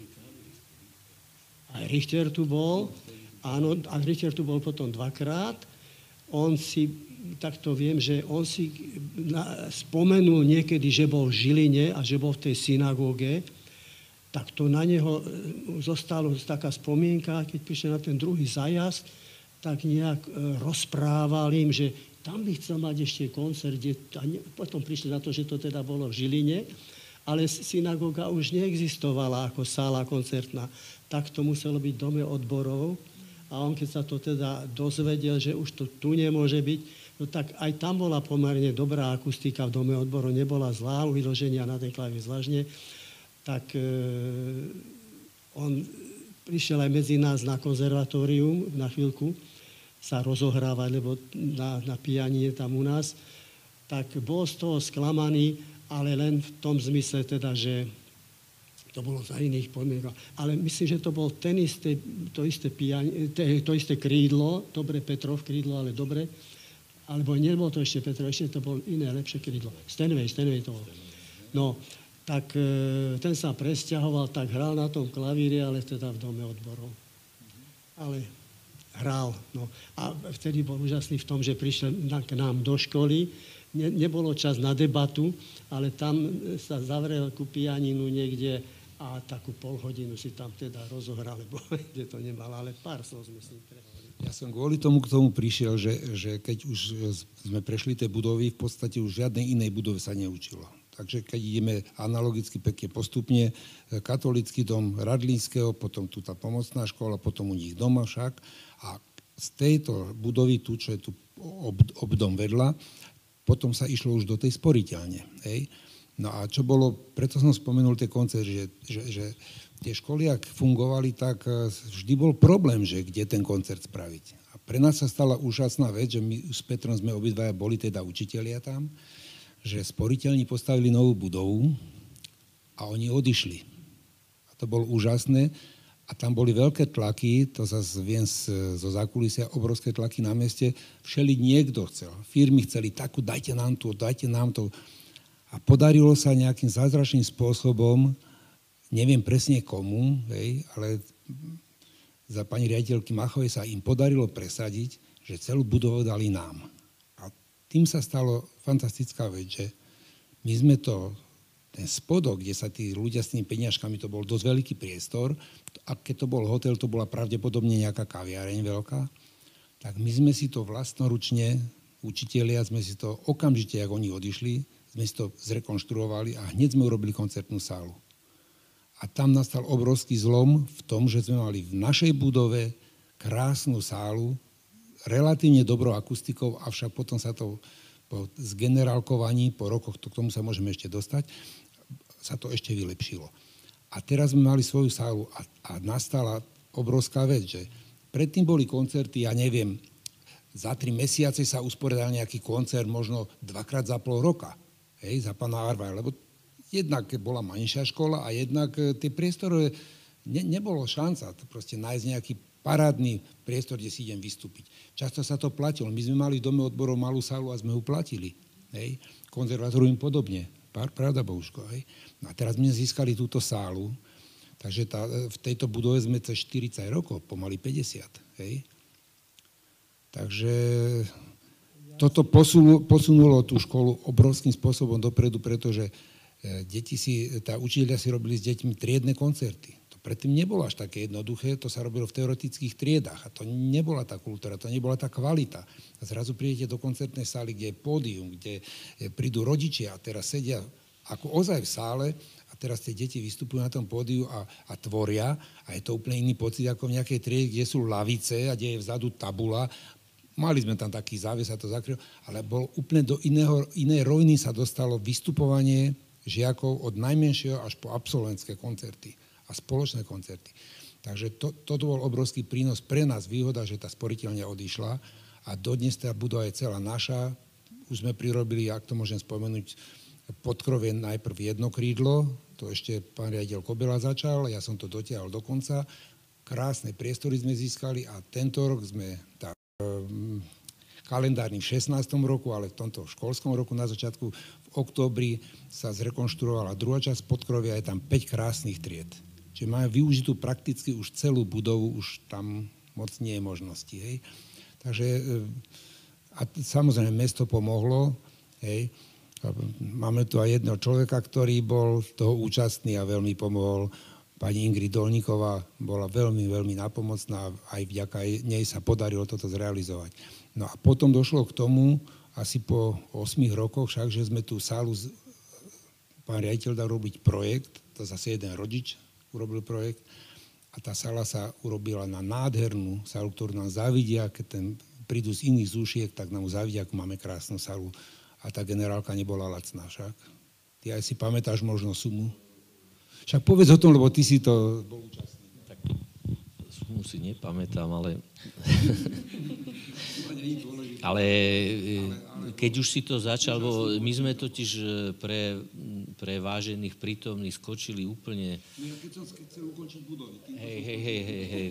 aj Richter tu bol, áno, a Richter tu bol potom dvakrát. On si, takto viem, že on si na, spomenul niekedy, že bol v Žiline a že bol v tej synagóge, tak to na neho zostalo taká spomienka, keď prišiel na ten druhý zájazd, tak nejak e, rozprával im, že tam by chcel mať ešte koncert, a ne, potom prišli na to, že to teda bolo v Žiline, ale synagóga už neexistovala ako sála koncertná, tak to muselo byť v dome odborov. A on, keď sa to teda dozvedel, že už to tu nemôže byť, no tak aj tam bola pomerne dobrá akustika v dome odboru, nebola zlá, vyloženia na ten klavír zvláštne, tak e, on prišiel aj medzi nás na konzervatórium na chvíľku sa rozohrávať, lebo na, na pianine tam u nás, tak bol z toho sklamaný, ale len v tom zmysle teda, že to bolo za iných podmienkov. Ale myslím, že to bol ten isté, to isté, piani, to isté krídlo, dobre Petrov krídlo, ale dobre, alebo nebolo to ešte Petrov, ešte to bolo iné, lepšie krídlo. Stenvej, Stenvej to bol. No, tak ten sa presťahoval, tak hral na tom klavíri, ale teda v dome odborov. Ale hral. No. A vtedy bol úžasný v tom, že prišiel k nám do školy, ne, nebolo čas na debatu, ale tam sa zavrel ku pianinu niekde a takú pol hodinu si tam teda rozohral, lebo kde to nemal, ale pár slov sme si prehovorili. Ja som kvôli tomu k tomu prišiel, že, že keď už sme prešli tie budovy, v podstate už žiadnej inej budove sa neučilo. Takže keď ideme analogicky pekne postupne, katolícky dom Radlínskeho, potom tu tá pomocná škola, potom u nich doma však. A z tejto budovy, tu, čo je tu ob, obdom vedľa, potom sa išlo už do tej sporiteľne. Hej? No a čo bolo, preto som spomenul tie koncerty, že, že, že tie školy, ak fungovali, tak vždy bol problém, že kde ten koncert spraviť. A pre nás sa stala úžasná vec, že my s Petrom sme obidvaja boli teda učitelia tam, že sporiteľni postavili novú budovu a oni odišli. A to bolo úžasné. A tam boli veľké tlaky, to zase viem zo zákulisia, obrovské tlaky na meste. Všeli niekto chcel. Firmy chceli takú, dajte nám to, dajte nám to. A podarilo sa nejakým zázračným spôsobom, neviem presne komu, hej, ale za pani riaditeľky Machovej sa im podarilo presadiť, že celú budovu dali nám. A tým sa stalo fantastická vec, že my sme to, ten spodok, kde sa tí ľudia s tými peniažkami, to bol dosť veľký priestor, a keď to bol hotel, to bola pravdepodobne nejaká kaviareň veľká, tak my sme si to vlastnoručne, učitelia, sme si to okamžite, ako oni odišli, sme si to zrekonštruovali a hneď sme urobili koncertnú sálu. A tam nastal obrovský zlom v tom, že sme mali v našej budove krásnu sálu, relatívne dobrou akustikou, avšak potom sa to po zgenerálkovaní, po rokoch, to k tomu sa môžeme ešte dostať, sa to ešte vylepšilo. A teraz sme mali svoju sálu a, a nastala obrovská vec, že predtým boli koncerty, ja neviem, za tri mesiace sa usporiadal nejaký koncert, možno dvakrát za pol roka, hej, za pána Arvaja, lebo jednak bola menšia škola a jednak tie priestory, ne, nebolo šanca to proste nájsť nejaký parádny priestor, kde si idem vystúpiť. Často sa to platilo. My sme mali v Dome odborov malú sálu a sme ju platili. Hej. Konzervatórium podobne. Pravda, Bohuško. Hej. No a teraz sme získali túto sálu, takže tá, v tejto budove sme cez štyridsať rokov, pomaly päťdesiat. Hej. Takže toto posunulo, posunulo tú školu obrovským spôsobom dopredu, pretože deti si, tá učiteľia si robili s deťmi triedne koncerty. To predtým nebolo až také jednoduché, to sa robilo v teoretických triedách a to nebola tá kultúra, to nebola tá kvalita. A zrazu prídete do koncertnej sály, kde je pódium, kde prídu rodičia a teraz sedia ako ozaj v sále a teraz tie deti vystupujú na tom pódiu a, a tvoria a je to úplne iný pocit ako v nejakej triede, kde sú lavice a kde je vzadu tabula. Mali sme tam taký záves a to zakryl, ale bol úplne do iného, inej roviny sa dostalo vystupovanie žiakov od najmenšieho až po absolventské koncerty a spoločné koncerty. Takže to, toto bol obrovský prínos pre nás, výhoda, že tá sporiteľňa odišla a dodnes tá budova je celá naša. Už sme prirobili, ak to môžem spomenúť, podkrovie najprv jedno krídlo, to ešte pán riaditeľ Kobela začal, ja som to dotiahol do konca. Krásne priestory sme získali a tento rok sme tak um, kalendárnym šestnástom roku, ale v tomto školskom roku na začiatku v októbri sa zrekonštruovala druhá časť podkrovia, je tam päť krásnych tried. Čiže máme využitú prakticky už celú budovu, už tam moc nie je možnosti. Hej. Takže a samozrejme mesto pomohlo. Hej. Máme tu aj jedného človeka, ktorý bol toho účastný a veľmi pomohol. Pani Ingrid Dolníková bola veľmi, veľmi nápomocná a aj vďaka nej sa podarilo toto zrealizovať. No a potom došlo k tomu, asi po ôsmich rokoch však, že sme tú sálu, pán riaditeľ dal robiť projekt, to zase jeden rodič urobil projekt a tá sála sa urobila na nádhernú sálu, ktorú nám závidia, keď ten prídu z iných zúšiek, tak nám závidia, ako máme krásnu sálu. A tá generálka nebola lacná však. Ty aj si pamätáš možno sumu? Však povedz o tom, lebo ty si to bol účastný. Tak sumu si nepamätám, ale... ale keď už si to začal, bo my sme totiž pre, pre vážených prítomných skočili úplne... Ja keď som chcel ukončiť budovy. Hej, hej, hej, hej, hej.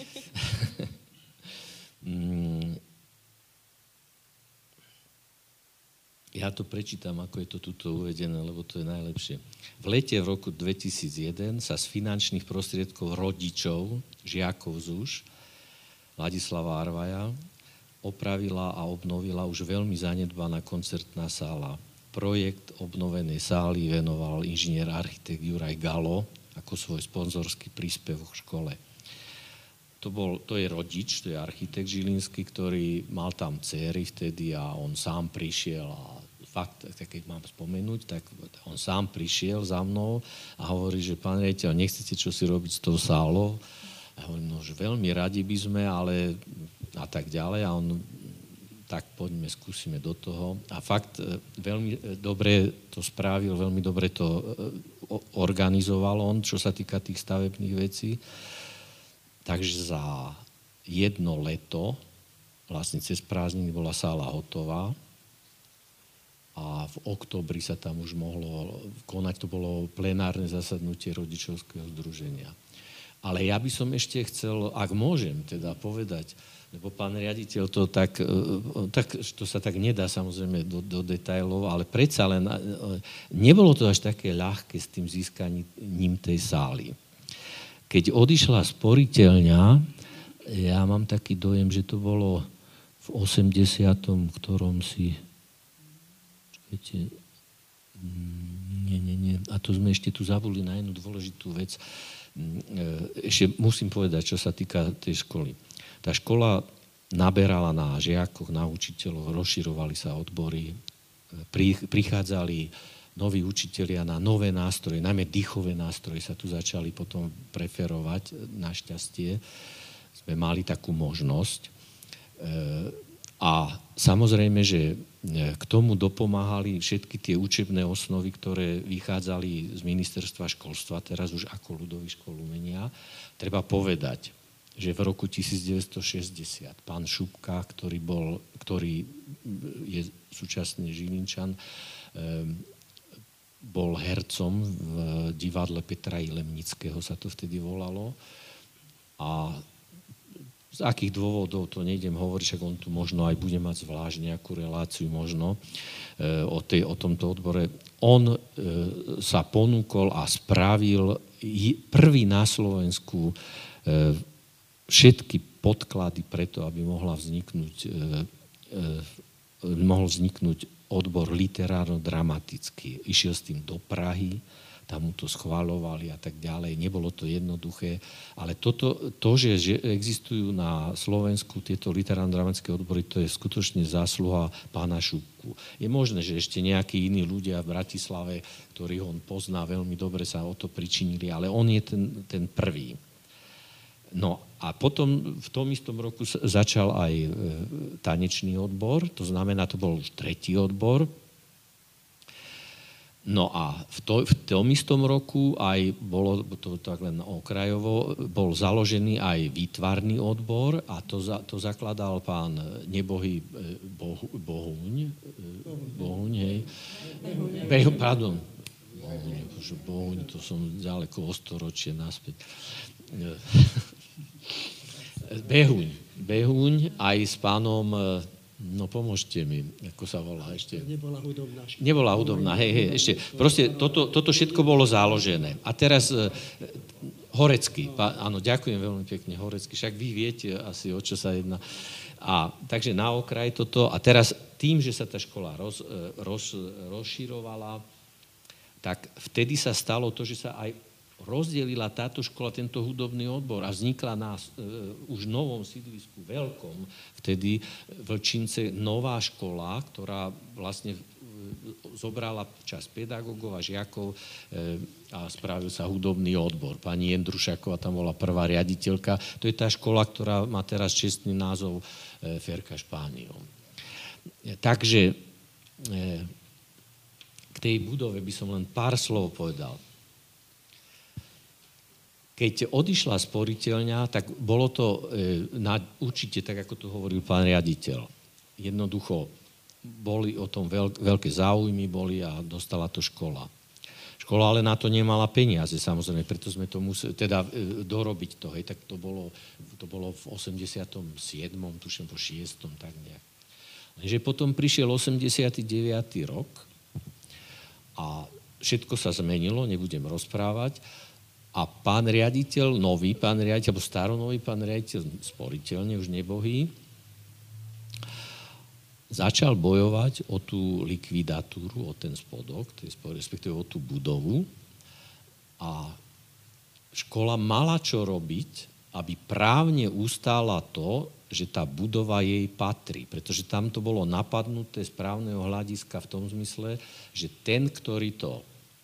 Ja to prečítam, ako je to tuto uvedené, lebo to je najlepšie. V lete v roku dvetisícjeden sa z finančných prostriedkov rodičov, žiakov ZÚŠ, Ladislava Arvaja, opravila a obnovila už veľmi zanedbaná koncertná sála. Projekt obnovenej sály venoval inžinier architekt Juraj Galo ako svoj sponzorský príspevok v škole. To, bol, to je rodič, to je architekt žilinský, ktorý mal tam dcéry vtedy a on sám prišiel a fakt, keď mám spomenúť, tak on sám prišiel za mnou a hovorí, že pán riaditeľ, nechcete čo si robiť s tou sálou? A hovorím, no, že veľmi radi by sme, ale a tak ďalej. A on, tak poďme, skúsime do toho. A fakt veľmi dobre to spravil, veľmi dobre to organizoval on, čo sa týka tých stavebných vecí. Takže za jedno leto, vlastne cez prázdniny bola sála hotová a v októbri sa tam už mohlo konať, to bolo plenárne zasadnutie rodičovského združenia. Ale ja by som ešte chcel, ak môžem teda povedať, lebo pán riaditeľ to tak, tak to sa tak nedá samozrejme do, do detailov, ale predsa len nebolo to až také ľahké s tým získaním tej sály. Keď odišla sporiteľňa, ja mám taký dojem, že to bolo v osemdesiatom ktorom si... Čakajte, nie, nie, nie. A to sme ešte tu zabudli na jednu dôležitú vec. Ešte musím povedať, čo sa týka tej školy. Tá škola naberala na žiakoch, na učiteľov, rozširovali sa odbory, prichádzali noví učitelia na nové nástroje, najmä dýchové nástroje sa tu začali potom preferovať, našťastie. Sme mali takú možnosť. A samozrejme, že k tomu dopomáhali všetky tie učebné osnovy, ktoré vychádzali z ministerstva školstva, teraz už ako ľudový škôl umenia. Treba povedať, že v roku devätnásťstošesťdesiat pán Šupka, ktorý, bol, ktorý je súčasne Žilinčan, bol hercom v divadle Petra Ilemnického, sa to vtedy volalo. A z akých dôvodov, to nejdem hovoriť, však on tu možno aj bude mať zvlášť nejakú reláciu možno o, tej, o tomto odbore. On sa ponúkol a spravil prvý na Slovensku všetky podklady preto, aby mohla vzniknúť, e, e, mohol vzniknúť odbor literárno-dramatický. Išiel s tým do Prahy, tam mu to schvaľovali a tak ďalej. Nebolo to jednoduché, ale toto, to, že, že existujú na Slovensku tieto literárno-dramatické odbory, to je skutočne zásluha pána Šupku. Je možné, že ešte nejakí iní ľudia v Bratislave, ktorých on pozná veľmi dobre, sa o to pričinili, ale on je ten, ten prvý. No a potom v tom istom roku začal aj e, tanečný odbor, to znamená, to bol už tretí odbor. No a v, to, v tom istom roku aj bolo, to tak len okrajovo, bol založený aj výtvarný odbor a to, za, to zakladal pán nebohý Bohu, Bohuň, Bohuň, hej. Behuň, pardon. Bohuň, Bohuň, to som ďaleko o storočie naspäť. Behuň. Behuň aj s pánom, no pomôžte mi, ako sa volá ešte. Nebola hudobná. Nebola hudobná, hej, hej, ešte. Proste toto, toto všetko bolo záložené. A teraz e, Horecký, pá, áno, ďakujem veľmi pekne, Horecký, však vy viete asi, o čo sa jedná. A takže na okraj toto, a teraz tým, že sa tá škola roz, roz, rozširovala, tak vtedy sa stalo to, že sa aj rozdelila táto škola, tento hudobný odbor a vznikla na uh, už novom sídlisku, veľkom, vtedy Vlčince, nová škola, ktorá vlastne uh, zobrala časť pedagógov a žiakov uh, a spravil sa hudobný odbor. Pani Jendrušaková tam bola prvá riaditeľka. To je tá škola, ktorá má teraz čestný názov uh, Ferka Špániom. Takže uh, k tej budove by som len pár slov povedal. Keď odišla sporiteľňa, tak bolo to e, na, určite, tak ako to hovoril pán riaditeľ. Jednoducho boli o tom veľk, veľké záujmy boli a dostala to škola. Škola ale na to nemala peniaze, samozrejme, preto sme to museli, teda e, dorobiť to, hej, tak to bolo, to bolo v osemdesiatom siedmom, tuším, po šiestom, tak nejak. Lenže potom prišiel osemdesiaty deviaty rok a všetko sa zmenilo, nebudem rozprávať. A pán riaditeľ, nový pán riaditeľ, alebo staronový pán riaditeľ, sporiteľne, už nebohý, začal bojovať o tú likvidatúru, o ten spodok, respektíve o tú budovu. A škola mala čo robiť, aby právne ustála to, že tá budova jej patrí. Pretože tam to bolo napadnuté z právneho hľadiska v tom zmysle, že ten, ktorý to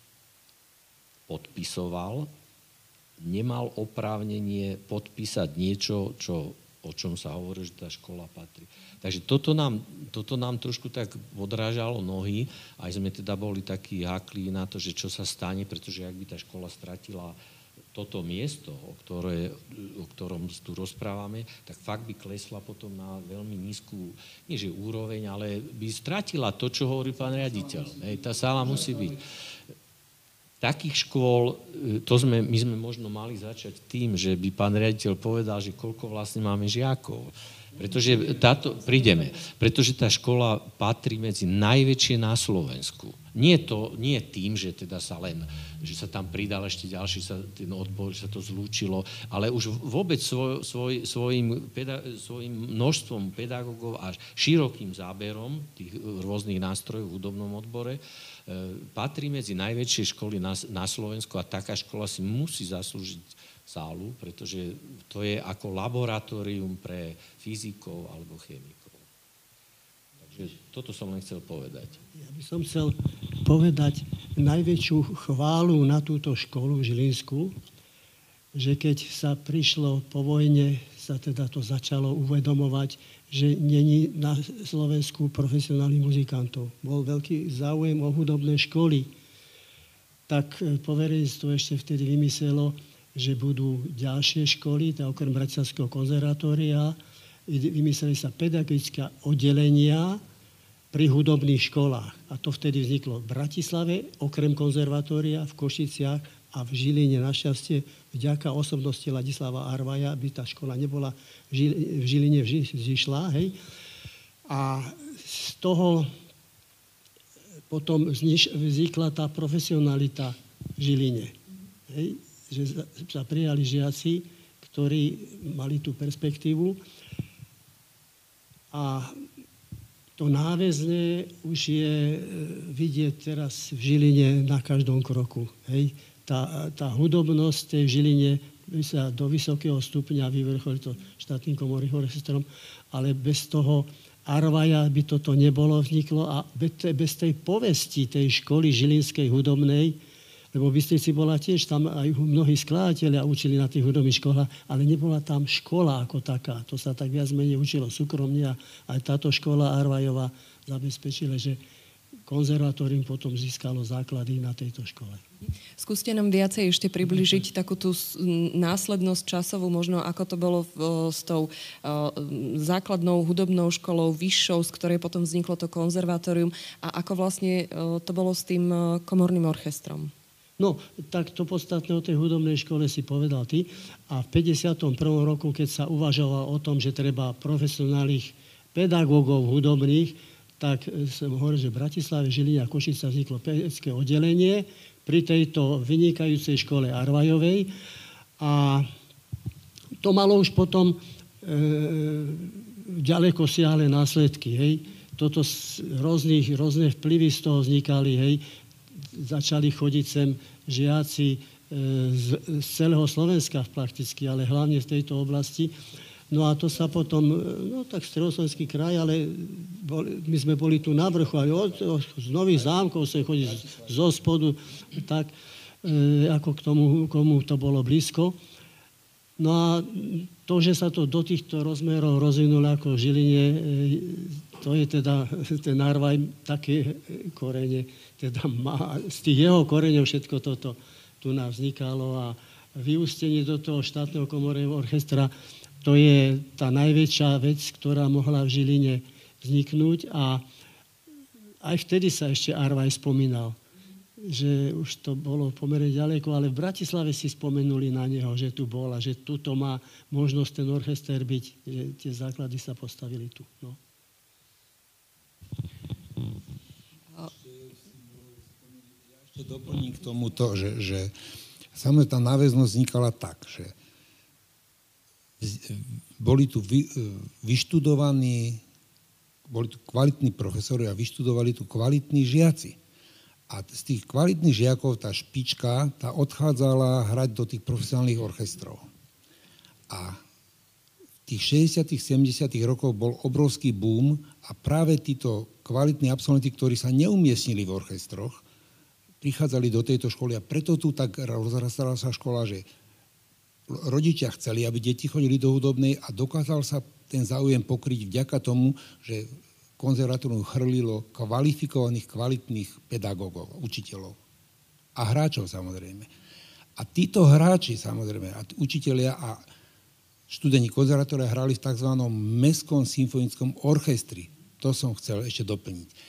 podpisoval, nemal oprávnenie podpísať niečo, čo, o čom sa hovorí, že tá škola patrí. Takže toto nám, toto nám trošku tak odrážalo nohy, aj sme teda boli takí hákli na to, že čo sa stane, pretože ak by tá škola stratila toto miesto, o, ktoré, o ktorom tu rozprávame, tak fakt by klesla potom na veľmi nízku, nie že úroveň, ale by stratila to, čo hovorí pán riaditeľ. Hej, tá sála musí byť. takých škôl, to sme, my sme možno mali začať tým, že by pán riaditeľ povedal, že koľko vlastne máme žiakov. Pretože táto, prídeme, pretože tá škola patrí medzi najväčšie na Slovensku. Nie, to, nie tým, že teda sa len, že sa tam pridal ešte ďalší sa, ten odbor, že sa to zlúčilo, ale už vôbec svoj, svoj, svojim, peda, svojim množstvom pedagógov a širokým záberom tých rôznych nástrojov v hudobnom odbore e, patrí medzi najväčšie školy na, na Slovensku a taká škola si musí zaslúžiť sálu, pretože to je ako laboratórium pre fyzikov alebo chemikov. Takže toto som len chcel povedať. Ja by som chcel povedať najväčšiu chválu na túto školu žilinskú, že keď sa prišlo po vojne, sa teda to začalo uvedomovať, že není na Slovensku profesionálnych muzikantov. Bol veľký záujem o hudobné školy. Tak poverenstvo ešte vtedy vymyslelo, že budú ďalšie školy, teda okrem Bratislavského konzervatória, vymysleli sa pedagogické oddelenia pri hudobných školách. A to vtedy vzniklo v Bratislave, okrem konzervatória, v Košiciach a v Žiline. Našťastie, vďaka osobnosti Ladislava Arvaja, by tá škola nebola v Žiline vzýšla. Hej. A z toho potom vznikla tá profesionalita v Žiline. Hej. Že sa prijali žiaci, ktorí mali tú perspektívu. A to náväzne už je vidieť teraz v Žiline na každom kroku. Hej. Tá, tá hudobnosť tej v Žiline sa do vysokého stupňa vyvrcholí to štátnym komorným orchestrom, ale bez toho Arvaja by toto nebolo vzniklo a bez tej povesti tej školy žilinskej hudobnej, lebo v Bystrici bola tiež, tam aj mnohí skladatelia učili na tých hudobných školách, ale nebola tam škola ako taká. To sa tak viac menej učilo súkromne a aj táto škola Arvajová zabezpečila, že konzervatórium potom získalo základy na tejto škole. Skúste nám viacej ešte približiť takú tú následnosť časovú, možno ako to bolo s tou základnou hudobnou školou, vyššou, z ktorej potom vzniklo to konzervatórium a ako vlastne to bolo s tým komorným orchestrom. No, tak to podstatné o tej hudobnej škole si povedal ty. A v päťdesiatom prvom roku, keď sa uvažovalo o tom, že treba profesionálnych pedagógov hudobných, tak som hovoril, že v Bratislave, Žiline a Košice vzniklo pedagogické oddelenie pri tejto vynikajúcej škole Arvajovej. A to malo už potom e, ďaleko siahle následky. Hej. Toto rôznych, rôzne vplyvy z toho vznikali, hej. Začali chodiť sem žiaci z, z celého Slovenska prakticky, ale hlavne z tejto oblasti. No a to sa potom, no tak Stredoslovenský kraj, ale bol, my sme boli tu na vrchu, ale od, od, z Nových Zámkov sa chodí z, zo spodu, tak e, ako k tomu, komu to bolo blízko. No a to, že sa to do týchto rozmerov rozvinulo ako v Žiline, e, to je teda ten Arvaj také korene, teda má, z tých jeho koreňov všetko toto tu nám vznikalo a vyústenie do toho štátneho komorného orchestra, to je tá najväčšia vec, ktorá mohla v Žiline vzniknúť a aj vtedy sa ešte Arvaj spomínal, že už to bolo pomerne ďaleko, ale v Bratislave si spomenuli na neho, že tu bol a že tuto má možnosť ten orchester byť, že tie základy sa postavili tu. No. Ešte doplním k tomu to, že, že samé tá náväznosť vznikala tak, že boli tu vy, vyštudovaní, boli tu kvalitní profesori a vyštudovali tu kvalitní žiaci. A z tých kvalitných žiakov tá špička, tá odchádzala hrať do tých profesionálnych orchestrov. A v tých šesťdesiatych sedemdesiatych rokoch bol obrovský boom a práve títo kvalitní absolventi, ktorí sa neumiestnili v orchestroch, prichádzali do tejto školy a preto tu tak rozrastala sa škola, že rodičia chceli, aby deti chodili do hudobnej a dokázal sa ten záujem pokryť vďaka tomu, že konzervatórium chrlilo kvalifikovaných, kvalitných pedagógov, učiteľov a hráčov samozrejme. A títo hráči samozrejme, a učitelia a študenti konzervatória hrali v tzv. Mestskom symfonickom orchestri. To som chcel ešte doplniť.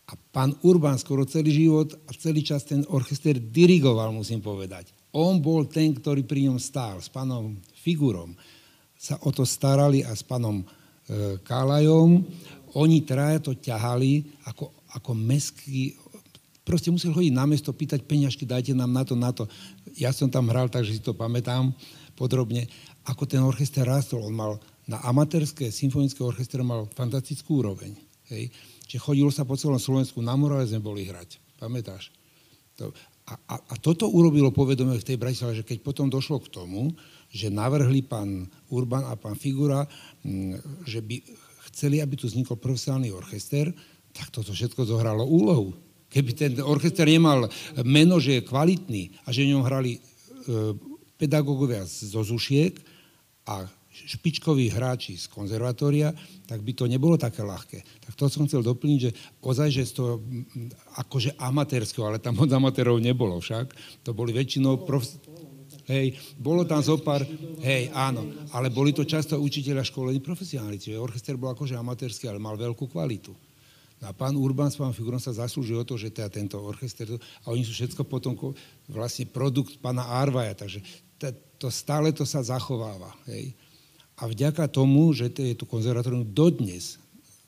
A pán Urban skoro celý život a celý čas ten orchester dirigoval, musím povedať. On bol ten, ktorý pri ňom stál s pánom Figurom. Sa o to starali a s pánom e, Kálajom. Oni traja to ťahali ako, ako mestský. Proste musel chodiť na mesto, pýtať peňažky, dajte nám na to, na to. Ja som tam hral, takže si to pamätám podrobne. Ako ten orchester rástol, on mal na amatérske symfonické orchestre mal fantastickú úroveň. Hej. Čiže chodilo sa po celom Slovensku, na Morave sme boli hrať. Pamätáš? To, a, a, a toto urobilo povedomie v tej Bratislave, že keď potom došlo k tomu, že navrhli pán Urban a pán Figura, že by chceli, aby tu vznikol profesionálny orchester, tak toto všetko zohralo úlohu. Keby ten orchester nemal meno, že je kvalitný a že v ňom hrali e, pedagógovia zo Zušiek a špičkoví hráči z konzervatória, tak by to nebolo také ľahké. Tak to som chcel doplniť, že ozaj, že to akože amatérsko, ale tam od amatérov nebolo však. To boli väčšinou prof... Hej, bolo tam zopár, hej, áno, ale boli to často učiteľia školení profesionáli, čiže orchester bol akože amatérsky, ale mal veľkú kvalitu. A pán Urban s pánom Figurom sa zaslúžil o to, že teda tento orchester, a oni sú všetko potom vlastne produkt pána Arvaja, takže to, stále to sa zachováva, hej. A vďaka tomu, že to je tu konzervatórium dodnes,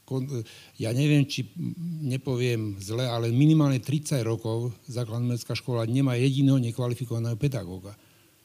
ja neviem, či nepoviem zle, ale minimálne tridsať rokov základná umelecká škola nemá jediného nekvalifikovaného pedagóga.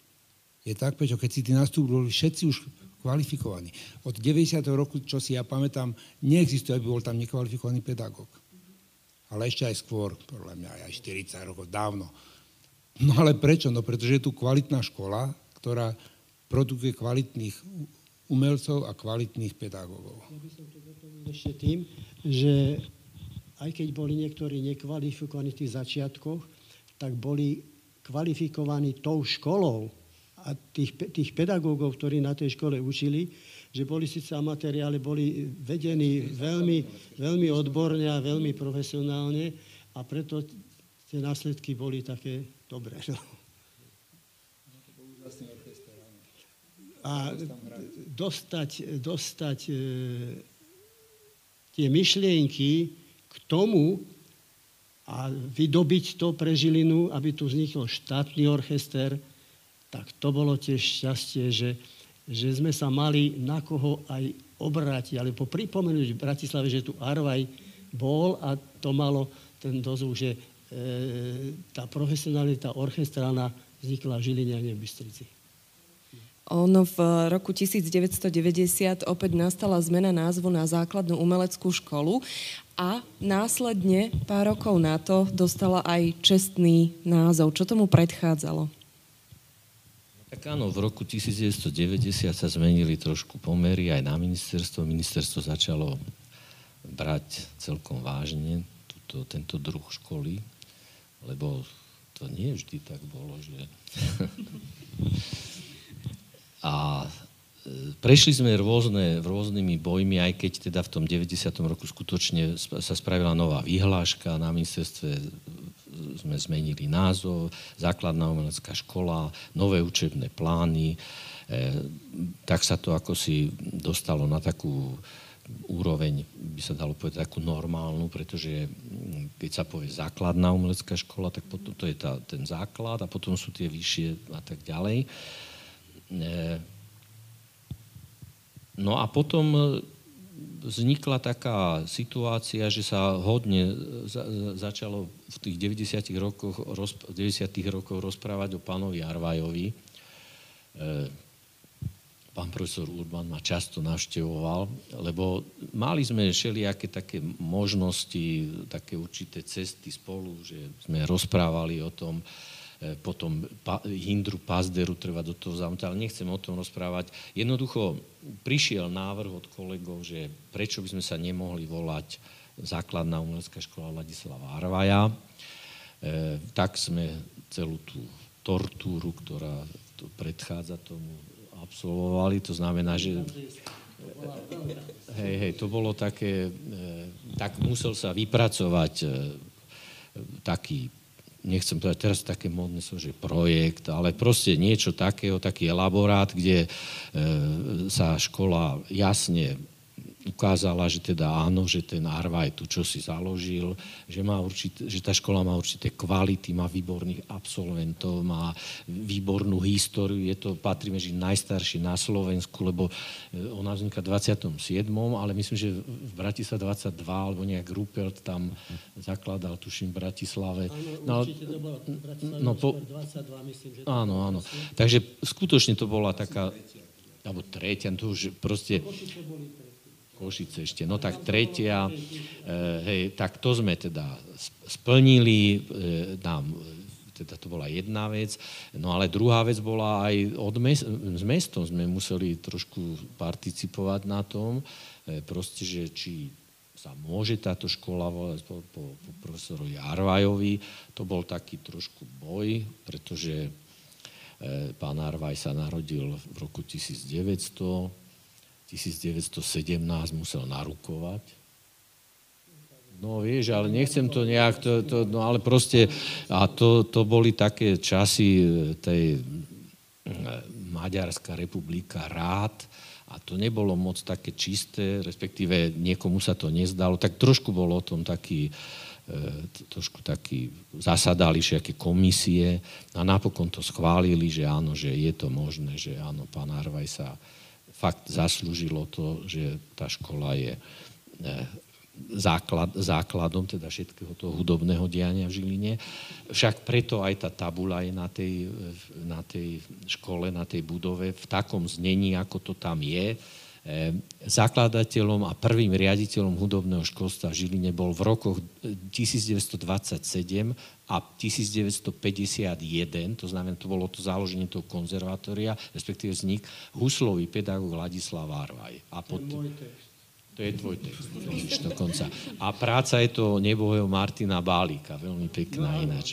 Je tak, Peťo, keď si ty nastúpili, všetci už kvalifikovaní. Od deväťdesiateho roku, čo si ja pamätám, neexistuje, aby bol tam nekvalifikovaný pedagóg. Ale ešte aj skôr, podľa mňa aj štyridsať rokov, dávno. No ale prečo? No pretože je tu kvalitná škola, ktorá produkuje kvalitných umelcov a kvalitných pedagógov. Ja by som to doplnil ešte tým, že aj keď boli niektorí nekvalifikovaní v tých začiatkoch, tak boli kvalifikovaní tou školou a tých, tých pedagógov, ktorí na tej škole učili, že boli síce amatéri, ale boli vedení veľmi, veľmi odborne a veľmi profesionálne a preto tie následky boli také dobré. A dostať, dostať e, tie myšlienky k tomu a vydobiť to pre Žilinu, aby tu vznikol štátny orchester, tak to bolo tiež šťastie, že, že sme sa mali na koho aj obrátiť, alebo pripomenúť v Bratislave, že tu Arvaj bol a to malo ten dozvuk, že e, tá profesionalita orchestrálna vznikla v Žiline a nie v Bystrici. Ono v roku devätnásťstodeväťdesiat opäť nastala zmena názvu na základnú umeleckú školu a následne pár rokov na to dostala aj čestný názov. Čo tomu predchádzalo? Tak áno, v roku devätnásťstodeväťdesiat sa zmenili trošku pomery aj na ministerstvo. Ministerstvo začalo brať celkom vážne túto, tento druh školy, lebo to nie vždy tak bolo, že... A prešli sme rôzne, rôznymi bojmi, aj keď teda v tom deväťdesiatom roku skutočne sa spravila nová vyhláška, na ministerstve sme zmenili názov, základná umelecká škola, nové učebné plány, e, tak sa to ako si dostalo na takú úroveň, by sa dalo povedať, takú normálnu, pretože keď sa povie základná umelecká škola, tak potom to je tá, ten základ a potom sú tie vyššie a tak ďalej. No a potom vznikla taká situácia, že sa hodne za, začalo v tých deväťdesiatych rokoch, deväťdesiatych rokoch rozprávať o pánovi Arvajovi. Pán profesor Urban ma často navštevoval, lebo mali sme všelijaké také možnosti, také určité cesty spolu, že sme rozprávali o tom, potom Hindru Pazderu treba do toho zamotať, ale nechcem o tom rozprávať. Jednoducho prišiel návrh od kolegov, že prečo by sme sa nemohli volať Základná umelecká škola Ladislava Arvaja. E, tak sme celú tú tortúru, ktorá to predchádza tomu, absolvovali. To znamená, že... Hej, hej, to bolo také... E, tak musel sa vypracovať e, taký, nechcem povedať teraz také módne slovo, že projekt, ale proste niečo takého, taký elaborát, kde e, sa škola jasne ukázala, že teda áno, že ten Arvaj tu čo si založil, že, má určité, že tá škola má určité kvality, má výborných absolventov, má výbornú históriu, je to, patrí medzi najstarší na Slovensku, lebo ona vzniká v dvadsiatom siedmom ale myslím, že v Bratislave dvadsaťdva alebo nejak Rupert tam zakladal, tuším, v Bratislave. Áno, určite to bolo v Bratislave no, po, dvadsaťdva, myslím, že... Áno, áno. Takže skutočne to bola taká, alebo tretia, to už proste... Košice ešte, no tak tretia, e, hej, tak to sme teda splnili, e, nám, teda to bola jedna vec, no ale druhá vec bola aj od mes, s mestom sme museli trošku participovať na tom, e, proste, že či sa môže táto škola volať po, po, po profesorovi Arvajovi, to bol taký trošku boj, pretože e, pán Arvaj sa narodil v roku tisícdeväťsto, tisícdeväťstosedemnásť musel narukovať. No vieš, ale nechcem to nejak, to, to, no ale proste, a to, to boli také časy tej Maďarská republika rád a to nebolo moc také čisté, respektíve niekomu sa to nezdalo, tak trošku bolo o tom taký, trošku taký, zasadali všaké komisie a napokon to schválili, že áno, že je to možné, že áno, pán Arvaj sa fakt zaslúžilo to, že tá škola je základ, základom teda všetkého toho hudobného diania v Žiline. Však preto aj tá tabuľa je na tej, na tej škole, na tej budove v takom znení, ako to tam je. Zakladateľom a prvým riaditeľom hudobného školstva v Žiline bol v rokoch tisícdeväťstodvadsaťsedem a tisícdeväťstopäťdesiatjeden, to znamená, to bolo to založenie toho konzervatória, respektíve vznik, huslový pedagóg Ladislav Arvaj. A pod... To je tvoj text, vidíš, dokonca. A práca je to nebohého Martina Bálika, veľmi pekná ináč.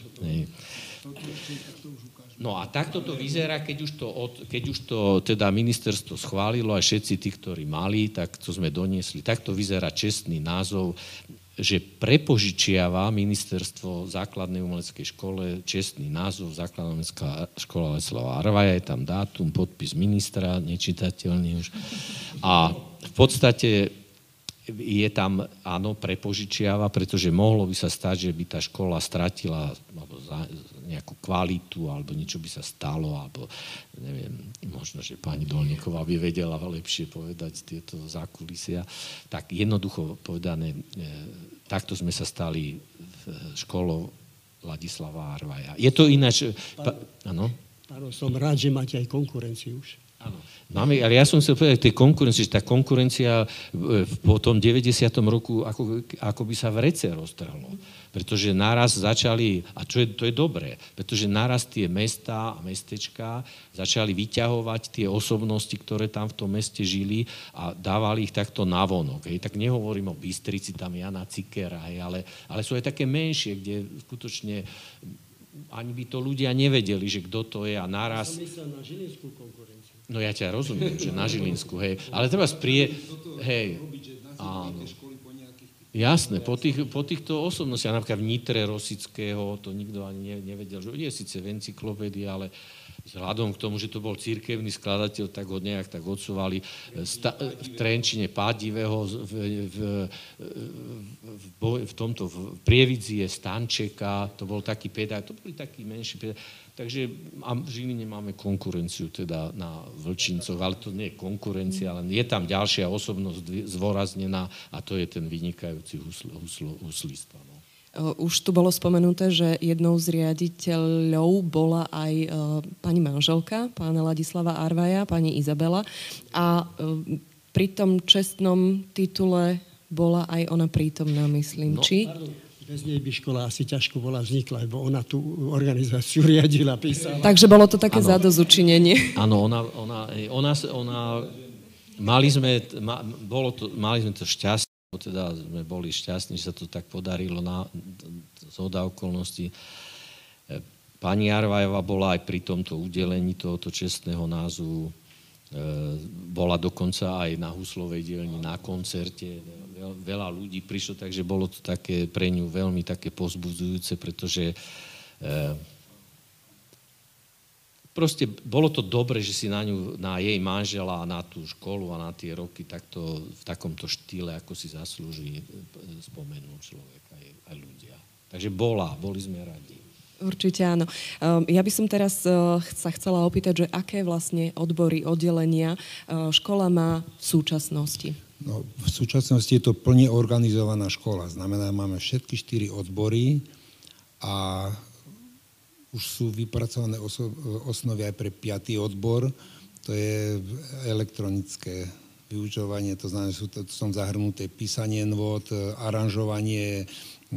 No a takto to vyzerá, keď už to, od, keď už to teda ministerstvo schválilo a všetci tí, ktorí mali, tak to sme doniesli. Takto vyzerá čestný názov, že prepožičiava ministerstvo základnej umeleckej škole čestný názov základná umelecká škola Ladislava Arvaja, je tam dátum, podpis ministra, nečitateľný už. A v podstate je tam, áno, prepožičiava, pretože mohlo by sa stať, že by tá škola stratila alebo za, nejakú kvalitu, alebo niečo by sa stalo, alebo neviem, možno, že pani Dolníková by vedela lepšie povedať tieto zákulisia. Tak jednoducho povedané, e, takto sme sa stali školou Ladislava Arvaja. Je to ináč... Áno? Áno, som rád, že máte aj konkurenciu už. Áno. Máme, ale ja som chcel povedať tej konkurencii, že tá konkurencia po tom deväťdesiatom roku ako, ako by sa v rece roztrhlo. Pretože naraz začali, a čo je, to je dobré, pretože naraz tie mestá a mestečká začali vyťahovať tie osobnosti, ktoré tam v tom meste žili a dávali ich takto navonok. Hej. Tak nehovorím o Bystrici, tam Jana Cikera, hej, ale, ale sú aj také menšie, kde skutočne ani by to ľudia nevedeli, že kto to je a naraz... Ja som myslel na žilinskú konkurenciu. No ja ťa rozumiem, že na Žilinsku, hej. Ale treba sprie... Hej, áno. Jasné, po, tých, po týchto osobnostiach, napríklad v Nitre Rosického, to nikto ani nevedel, že je síce v encyklopédii, ale vzhľadom k tomu, že to bol cirkevný skladateľ, tak ho nejak tak odsúvali. Sta- v Trenčine Pádivého, v, v, v, v, v tomto v Prievidzi je Stančeka, to bol taký pedagóg, to boli takí menší pedagóg. Takže v Žiline máme konkurenciu teda na Vlčincoch, ale to nie je konkurencia, ale je tam ďalšia osobnosť zdôraznená a to je ten vynikajúci husl, husl, huslista. No. Už tu bolo spomenuté, že jednou z riaditeľov bola aj uh, pani manželka, pána Ladislava Arvaja, pani Izabela. A uh, pri tom čestnom titule bola aj ona prítomná, myslím. No, či? Pardon, bez nej by škola asi ťažko bola vznikla, lebo ona tú organizáciu riadila, písala. Takže bolo to také zadozučinenie. Áno, ona, ona, ona, ona, mali sme, ma, bolo to, mali sme to šťastie, teda sme boli šťastní, že sa to tak podarilo na zhoda okolností. Pani Arvajová bola aj pri tomto udelení tohoto čestného názvu, bola dokonca aj na huslovej dielni na koncerte, veľa ľudí prišlo, takže bolo to také pre ňu veľmi také povzbudzujúce, pretože proste bolo to dobre, že si na ňu, na jej manžela a na tú školu a na tie roky takto, v takomto štýle, ako si zaslúži, spomenul človek aj, aj ľudia. Takže bola, boli sme radi. Určite áno. Ja by som teraz sa chcela opýtať, že aké vlastne odbory, oddelenia škola má v súčasnosti? No, v súčasnosti je to plne organizovaná škola. Znamená, máme všetky štyri odbory a už sú vypracované oso- osnovy aj pre piatý odbor. To je elektronické vyučovanie, to znamená, sú tam zahrnuté písanie nôd, aranžovanie,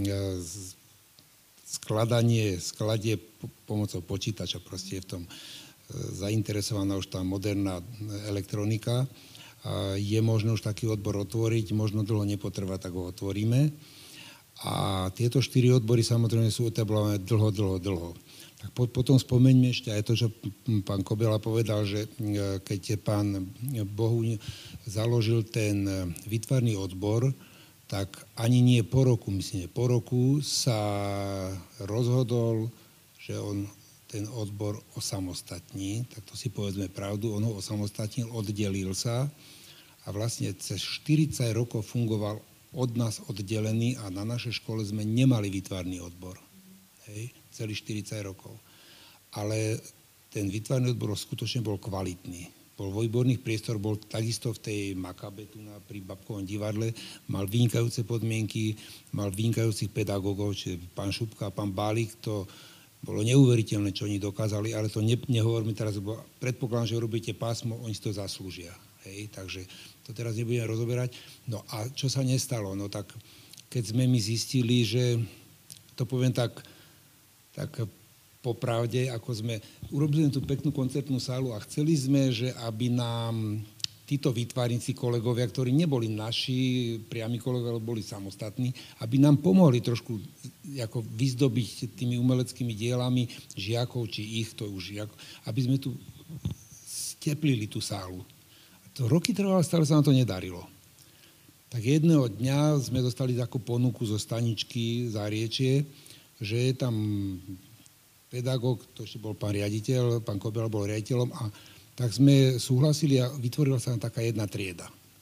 skladanie, skladie pomocou počítača. Proste je v tom zainteresovaná už tá moderná elektronika. Je možné už taký odbor otvoriť, možno dlho nepotrvá, tak ho otvoríme. A tieto štyri odbory samozrejme sú etablované dlho, dlho, dlho. Tak potom spomeňme ešte aj to, čo pán Kobela povedal, že keď pán Bohuň založil ten výtvarný odbor, tak ani nie po roku, myslím, po roku sa rozhodol, že on ten odbor osamostatní, tak to si povedzme pravdu, on ho osamostatnil, oddelil sa a vlastne cez štyridsať rokov fungoval od nás oddelený a na našej škole sme nemali výtvarný odbor. Hej, celých štyridsať rokov. Ale ten výtvarný odbor skutočne bol kvalitný. Bol vo výborných priestor, bol takisto v tej Makabe tu na, pri Babkovom divadle, mal vynikajúce podmienky, mal vynikajúcich pedagógov, čiže pán Šupka a pán Bálik, to bolo neuveriteľné, čo oni dokázali, ale to ne, nehovorím teraz, lebo predpokladám, že robíte pásmo, oni si to zaslúžia. Hej, takže to teraz nebudeme rozoberať. No a čo sa nestalo? No tak, keď sme my zistili, že, to poviem tak, tak popravde, ako sme, urobili tú peknú koncertnú sálu a chceli sme, že aby nám títo výtvarníci, kolegovia, ktorí neboli naši priami kolegovia, ale boli samostatní, aby nám pomohli trošku ako vyzdobiť tými umeleckými dielami žiakov, či ich, to už žiakov, aby sme tu steplili tú sálu. To roky trvalo, stále sa nám to nedarilo. Tak jedného dňa sme dostali takú ponuku zo staničky Záriečie, že je tam pedagóg, to ešte bol pán riaditeľ, pán Kobela bol riaditeľom a tak sme súhlasili a vytvorila sa nám taká jedna trieda.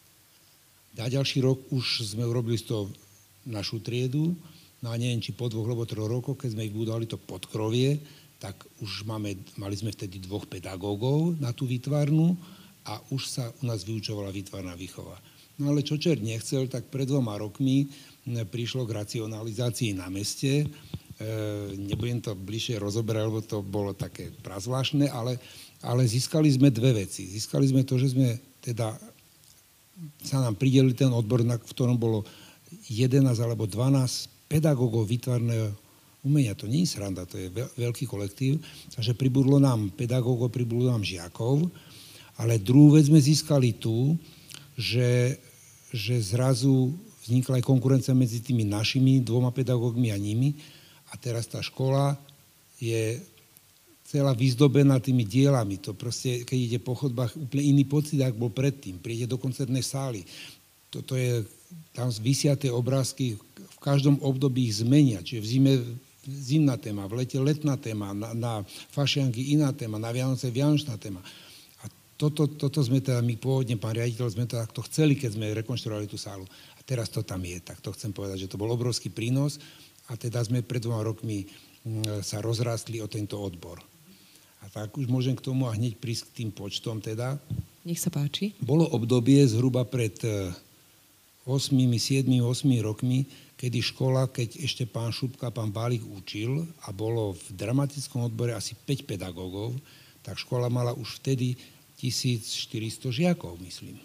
A ďalší rok už sme urobili z toho našu triedu, no a neviem, či po dvoch alebo troch rokoch, keď sme ich budovali to podkrovie, tak už máme, mali sme vtedy dvoch pedagógov na tú výtvarnú a už sa u nás vyučovala výtvarná výchova. No ale čo čert nechcel, tak pred dvoma rokmi prišlo k racionalizácii na meste. E, nebudem to bližšie rozoberať, lebo to bolo také prazvláštne, ale, ale získali sme dve veci. Získali sme to, že sme teda, sa nám pridelili ten odbor, v ktorom bolo jedenásť alebo dvanásť pedagógov výtvarného umenia. To nie je sranda, to je veľký kolektív. Takže pribudlo nám pedagógov, pribudlo nám žiakov, ale druhú vec sme získali tu, že, že zrazu vznikla aj konkurencia medzi tými našimi dvoma pedagógmi a nimi a teraz tá škola je celá vyzdobená tými dielami. To proste, keď ide po chodbách, úplne iný pocit, ako bol predtým. Príde do koncertnej sály. Toto je, tam vysia tie obrázky, v každom období ich zmenia. Čiže v zime zimná téma, v lete letná téma, na, na fašianky iná téma, na Vianoce vianočná téma. Toto, toto sme teda, my pôvodne, pán riaditeľ, sme to takto chceli, keď sme rekonštruovali tú sálu. A teraz to tam je, tak to chcem povedať, že to bol obrovský prínos a teda sme pred dvoma rokmi sa rozrástli o tento odbor. A tak už môžem k tomu a hneď prísť k tým počtom teda. Nech sa páči. Bolo obdobie zhruba pred osmými, siedmimi, osmimi rokmi, kedy škola, keď ešte pán Šupka, pán Bálik učil a bolo v dramatickom odbore asi päť pedagógov, tak škola mala už vtedy tisícštyristo žiakov, myslím.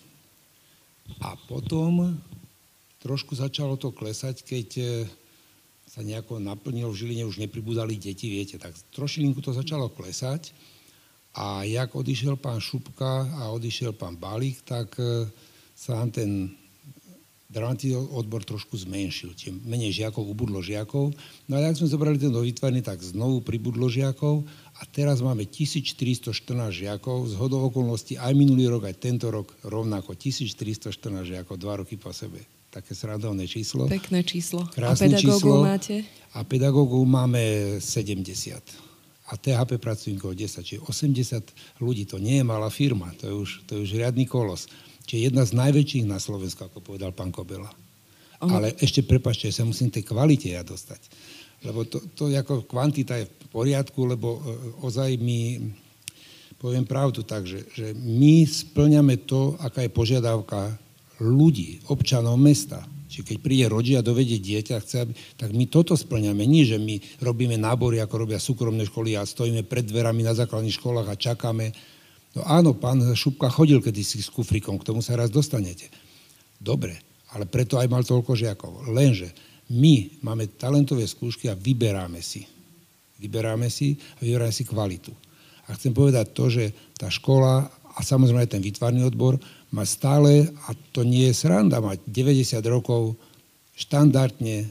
A potom trošku začalo to klesať, keď sa nejako naplnilo, v Žiline už nepribúdali deti, viete, tak trošilinku to začalo klesať a jak odišiel pán Šupka a odišiel pán Bálik, tak sa nám ten dramatický odbor trošku zmenšil. Čiže menej žiakov, ubudlo žiakov. No a jak sme zobrali ten do výtvarný, tak znovu pribudlo žiakov a teraz máme tisícštyristoštrnásť žiakov, z hodou okolností aj minulý rok, aj tento rok rovnako tisícštyristoštrnásť žiakov, dva roky po sebe. Také srandovné číslo. Pekné číslo. Krásne a pedagógov číslo. máte? A pedagógov máme sedemdesiat. a té há pé pracovníkov desať, čiže osemdesiat ľudí, to nie je malá firma, to je už, to je už riadny kolos. Čiže jedna z najväčších na Slovensku, ako povedal pán Kobela. Ono... Ale ešte, prepáčte, sa musím tej kvalite ja dostať. Lebo to, to ako kvantita je v poriadku, lebo ozaj my, poviem pravdu tak, že, že my splňame to, aká je požiadavka ľudí, občanov mesta. Čiže keď príde rodič a dovedie dieťa, chce, aby, tak my toto splňame. Nie, že my robíme nábory, ako robia súkromné školy a stojíme pred dverami na základných školách a čakáme. No áno, pán Šupka chodil kedysi s kufrikom, k tomu sa raz dostanete. Dobre, ale preto aj mal toľko žiakov. Lenže my máme talentové skúšky a vyberáme si. Vyberáme si a vyberáme si kvalitu. A chcem povedať to, že tá škola a samozrejme aj ten výtvarný odbor má stále, a to nie je sranda, mať deväťdesiat rokov štandardne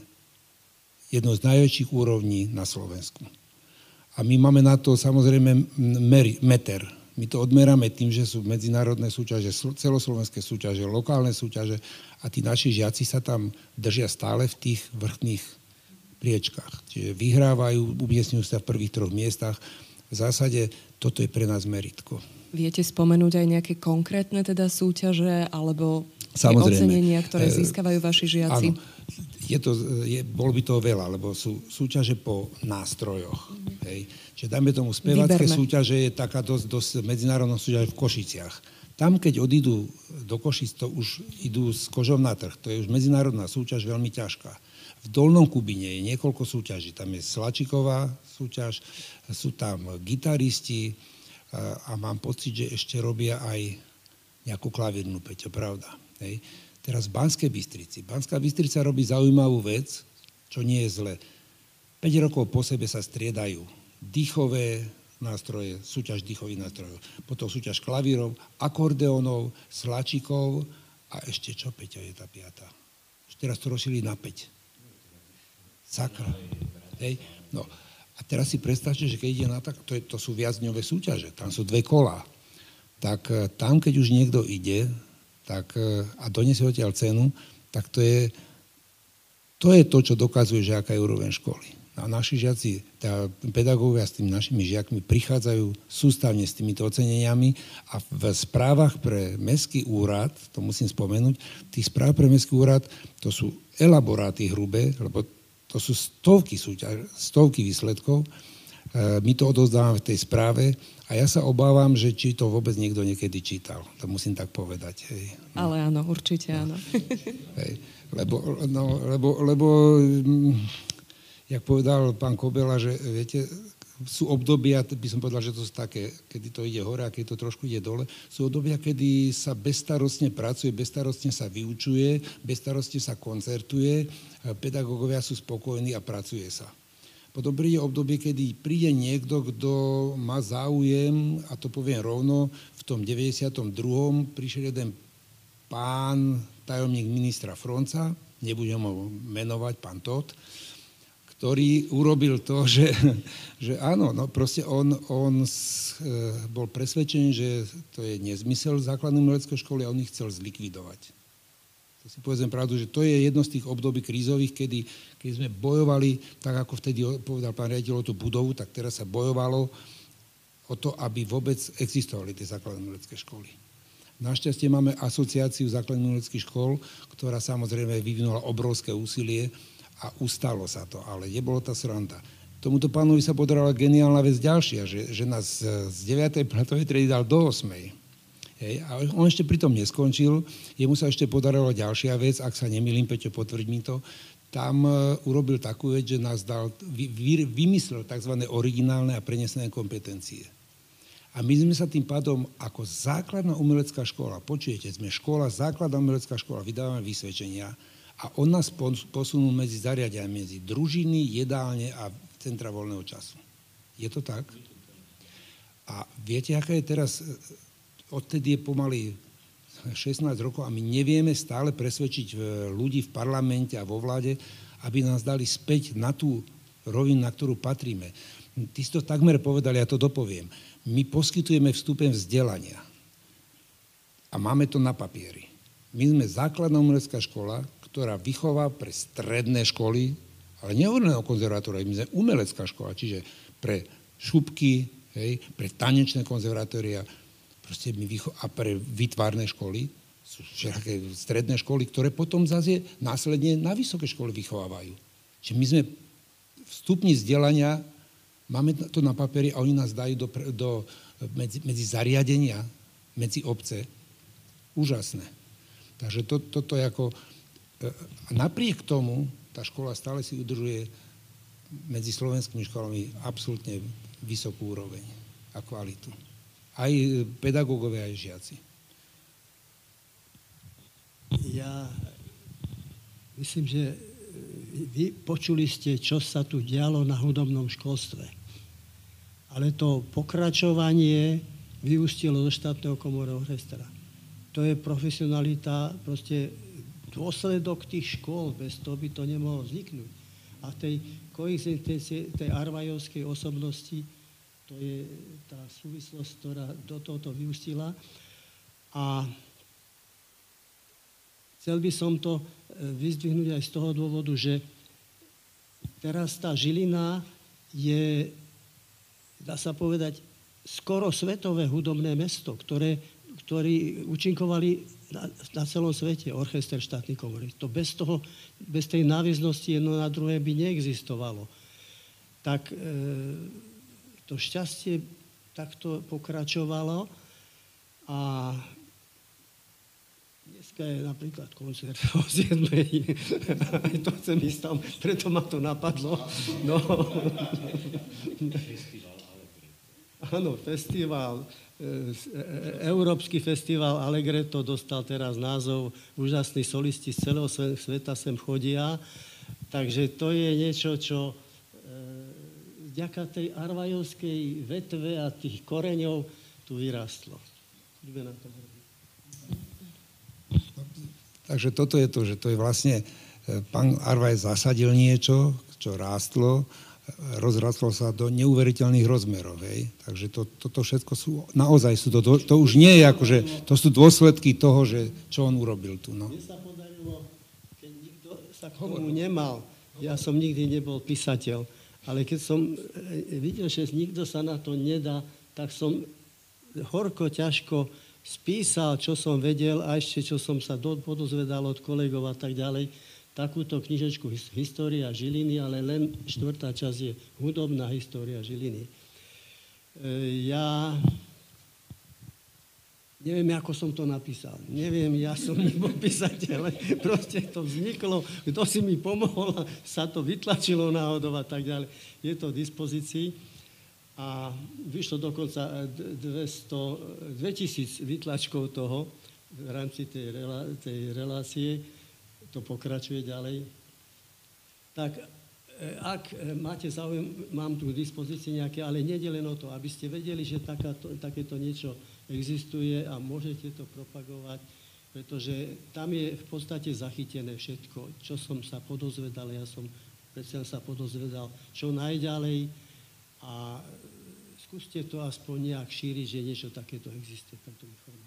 jednu z najväčších úrovní na Slovensku. A my máme na to samozrejme meri, meter. My to odmeráme tým, že sú medzinárodné súťaže, celoslovenské súťaže, lokálne súťaže a tí naši žiaci sa tam držia stále v tých vrchných priečkách. Čiže vyhrávajú, umiestňujú sa v prvých troch miestach. V zásade toto je pre nás meritko. Viete spomenúť aj nejaké konkrétne teda súťaže alebo Samozrejme. ocenenia, ktoré získavajú vaši žiaci? Áno, je to, je, bolo by toho veľa, lebo sú súťaže po nástrojoch. Mm. Hej. Čiže dajme tomu spevácké súťaže, je taká dosť, dosť medzinárodná súťaž v Košiciach. Tam, keď odídu do Košic, to už idú s kožou na trh. To je už medzinárodná súťaž veľmi ťažká. V Dolnom Kubine je niekoľko súťaží. Tam je Slačiková súťaž, sú tam gitaristi, a mám pocit, že ešte robia aj nejakú klavírnu, Peťo, pravda. Hej. Teraz v Banskej Bystrici. Banská Bystrica robí zaujímavú vec, čo nie je zle. päť rokov po sebe sa striedajú dýchové nástroje, súťaž dýchových nástrojov, potom súťaž klavírov, akordeónov, slačikov a ešte čo, Peťo, je tá piata? Už teraz to rozšili na päť. Sakra. Hej. No. A teraz si predstavte, že keď ide na tak, to, je, to sú viacdňové súťaže, tam sú dve kolá. Tak tam, keď už niekto ide tak, a donesie odtiaľ cenu, tak to je, to je to, čo dokazuje, že aká je úroveň školy. A naši žiaci, tá pedagógovia s tými našimi žiakmi prichádzajú sústavne s týmito oceneniami a v správach pre mestský úrad, to musím spomenúť, tých správ pre mestský úrad, to sú elaboráty hrubé, lebo to sú stovky súťaž, stovky výsledkov. My to odovzdávame v tej správe a ja sa obávam, že či to vôbec niekto niekedy čítal. To musím tak povedať. Hej. No. Ale áno, určite áno. Hej. Lebo, no, lebo, lebo, jak povedal pán Kobela, že viete, sú obdobia, by som povedal, že to sú také, kedy to ide hore a keď to trošku ide dole, sú obdobia, kedy sa bezstarostne pracuje, bezstarostne sa vyučuje, bezstarostne sa koncertuje, pedagógovia sú spokojní a pracuje sa. Potom príde obdobie, kedy príde niekto, kto má záujem, a to poviem rovno, v tom deväťdesiatom druhom prišiel jeden pán, tajomník ministra Fronca, nebudem ho menovať, pán Tóth, ktorý urobil to, že, že áno, no proste on, on bol presvedčený, že to je nezmysel základnej umeleckej školy a on ich chcel zlikvidovať. To si povedzme pravdu, že to je jedno z tých období krízových, kedy, keď sme bojovali, tak ako vtedy povedal pán riaditeľ o tú budovu, tak teraz sa bojovalo o to, aby vôbec existovali tie základné umelecké školy. Našťastie máme asociáciu základných umeleckých škôl, ktorá samozrejme vyvinula obrovské úsilie, a ustalo sa to, ale nebolo tá sranda. Tomuto pánovi sa podarila geniálna vec ďalšia, že, že nás z deviatej platovej triedy dal do ôsmej. Hej, a on ešte pri tom neskončil, jemu sa ešte podarila ďalšia vec, ak sa nemýlim, Peťo, potvrď mi to, tam uh, urobil takú vec, že nás dal, vy, vy, vymyslel tzv. Originálne a prenesené kompetencie. A my sme sa tým pádom ako základná umelecká škola, počujete, sme škola, základná umelecká škola, vydávame vysvedčenia, a on nás posunul medzi zariadenia, medzi družiny, jedálne a centra voľného času. Je to tak? A viete, aká je teraz, odtedy je pomaly šestnásť rokov a my nevieme stále presvedčiť ľudí v parlamente a vo vláde, aby nás dali späť na tú rovinu, na ktorú patríme. Ty si to takmer povedali, ja to dopoviem. My poskytujeme vstupen vzdelania a máme to na papieri. My sme základná umelecká škola, ktorá vychová pre stredné školy, ale nehovoríme o konzervatóriách, my sme umelecká škola, čiže pre šupky, hej, pre tanečné konzervatória, proste my vycho- a pre výtvarné školy, sú všelaké stredné školy, ktoré potom zase následne na vysoké školy vychovávajú. Čiže my sme v stupni vzdelania, máme to na papieri a oni nás dajú do, do, medzi, medzi zariadenia, medzi obce. Úžasné. Takže to, toto je ako... A napriek tomu tá škola stále si udržuje medzi slovenskými školami absolútne vysokú úroveň a kvalitu. Aj pedagógovia, aj žiaci. Ja myslím, že vy počuli ste, čo sa tu dialo na hudobnom školstve. Ale to pokračovanie vyústilo do štátneho komorového orchestra. To je profesionalita, proste dôsledok tých škôl, bez toho by to nemohlo vzniknúť. A tej koexistencie, tej arvajovskej osobnosti, to je tá súvislosť, ktorá do tohoto vyústila. A chcel by som to vyzdvihnúť aj z toho dôvodu, že teraz tá Žilina je, dá sa povedať, skoro svetové hudobné mesto, ktoré, ktorí účinkovali na, na celom svete, orchester štátny komory. To bez toho, bez tej náväznosti jedno na druhé by neexistovalo. Tak e, to šťastie takto pokračovalo a dneska je napríklad koncert o siedmej. Aj to chcem ísť tam, preto ma to napadlo. No. Áno, festival, Európsky festival Allegretto dostal teraz názov, úžasní solisti z celého sveta sem chodia, takže to je niečo, čo vďaka tej arvajovskej vetve a tých koreňov tu vyrastlo. Takže toto je to, že to je vlastne, pán Arvaj zasadil niečo, čo rástlo, rozrastlo sa do neuveriteľných rozmerov. Hej? Takže to, toto všetko sú, naozaj sú to, to už nie je akože, to sú dôsledky toho, že, čo on urobil tu. No. Mne sa podarilo, keď nikto sa k tomu nemal, ja som nikdy nebol písateľ, ale keď som videl, že nikto sa na to nedá, tak som horko, ťažko spísal, čo som vedel a ešte, čo som sa podozvedal od kolegov a tak ďalej. Takúto knižečku História Žiliny, ale len štvrtá časť je hudobná história Žiliny. E, ja neviem, ako som to napísal. Neviem, ja som nebol písateľ, proste to vzniklo, kto si mi pomohol, sa to vytlačilo náhodou a tak ďalej. Je to v dispozícii a vyšlo dokonca dvesto, dvetisíc vytlačkov toho v rámci tej, relá, tej relácie. To pokračuje ďalej. Tak ak máte záujem, mám tu k dispozícii nejaké, ale nie len o to, aby ste vedeli, že takáto, takéto niečo existuje a môžete to propagovať, pretože tam je v podstate zachytené všetko, čo som sa podozvedal, ja som predsa sa podozvedal, čo najďalej a skúste to aspoň nejak šíriť, že niečo takéto existuje, táto informácia.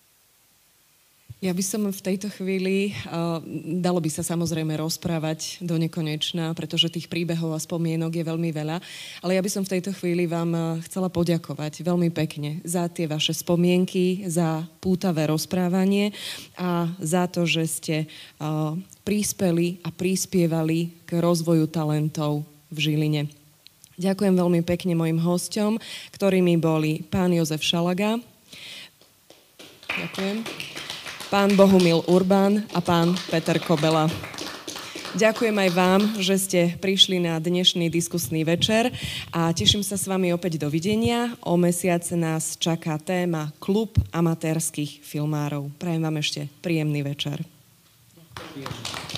Ja by som v tejto chvíli, uh, dalo by sa samozrejme rozprávať do nekonečna, pretože tých príbehov a spomienok je veľmi veľa, ale ja by som v tejto chvíli vám uh, chcela poďakovať veľmi pekne za tie vaše spomienky, za pútavé rozprávanie a za to, že ste uh, prispeli a prispievali k rozvoju talentov v Žiline. Ďakujem veľmi pekne mojim hosťom, ktorými boli pán Jozef Šalaga. Ďakujem. Pán Bohumil Urbán a pán Peter Kobela. Ďakujem aj vám, že ste prišli na dnešný diskusný večer a teším sa s vami opäť dovidenia. O mesiac nás čaká téma Klub amatérskych filmárov. Prajem vám ešte príjemný večer. Ďakujem.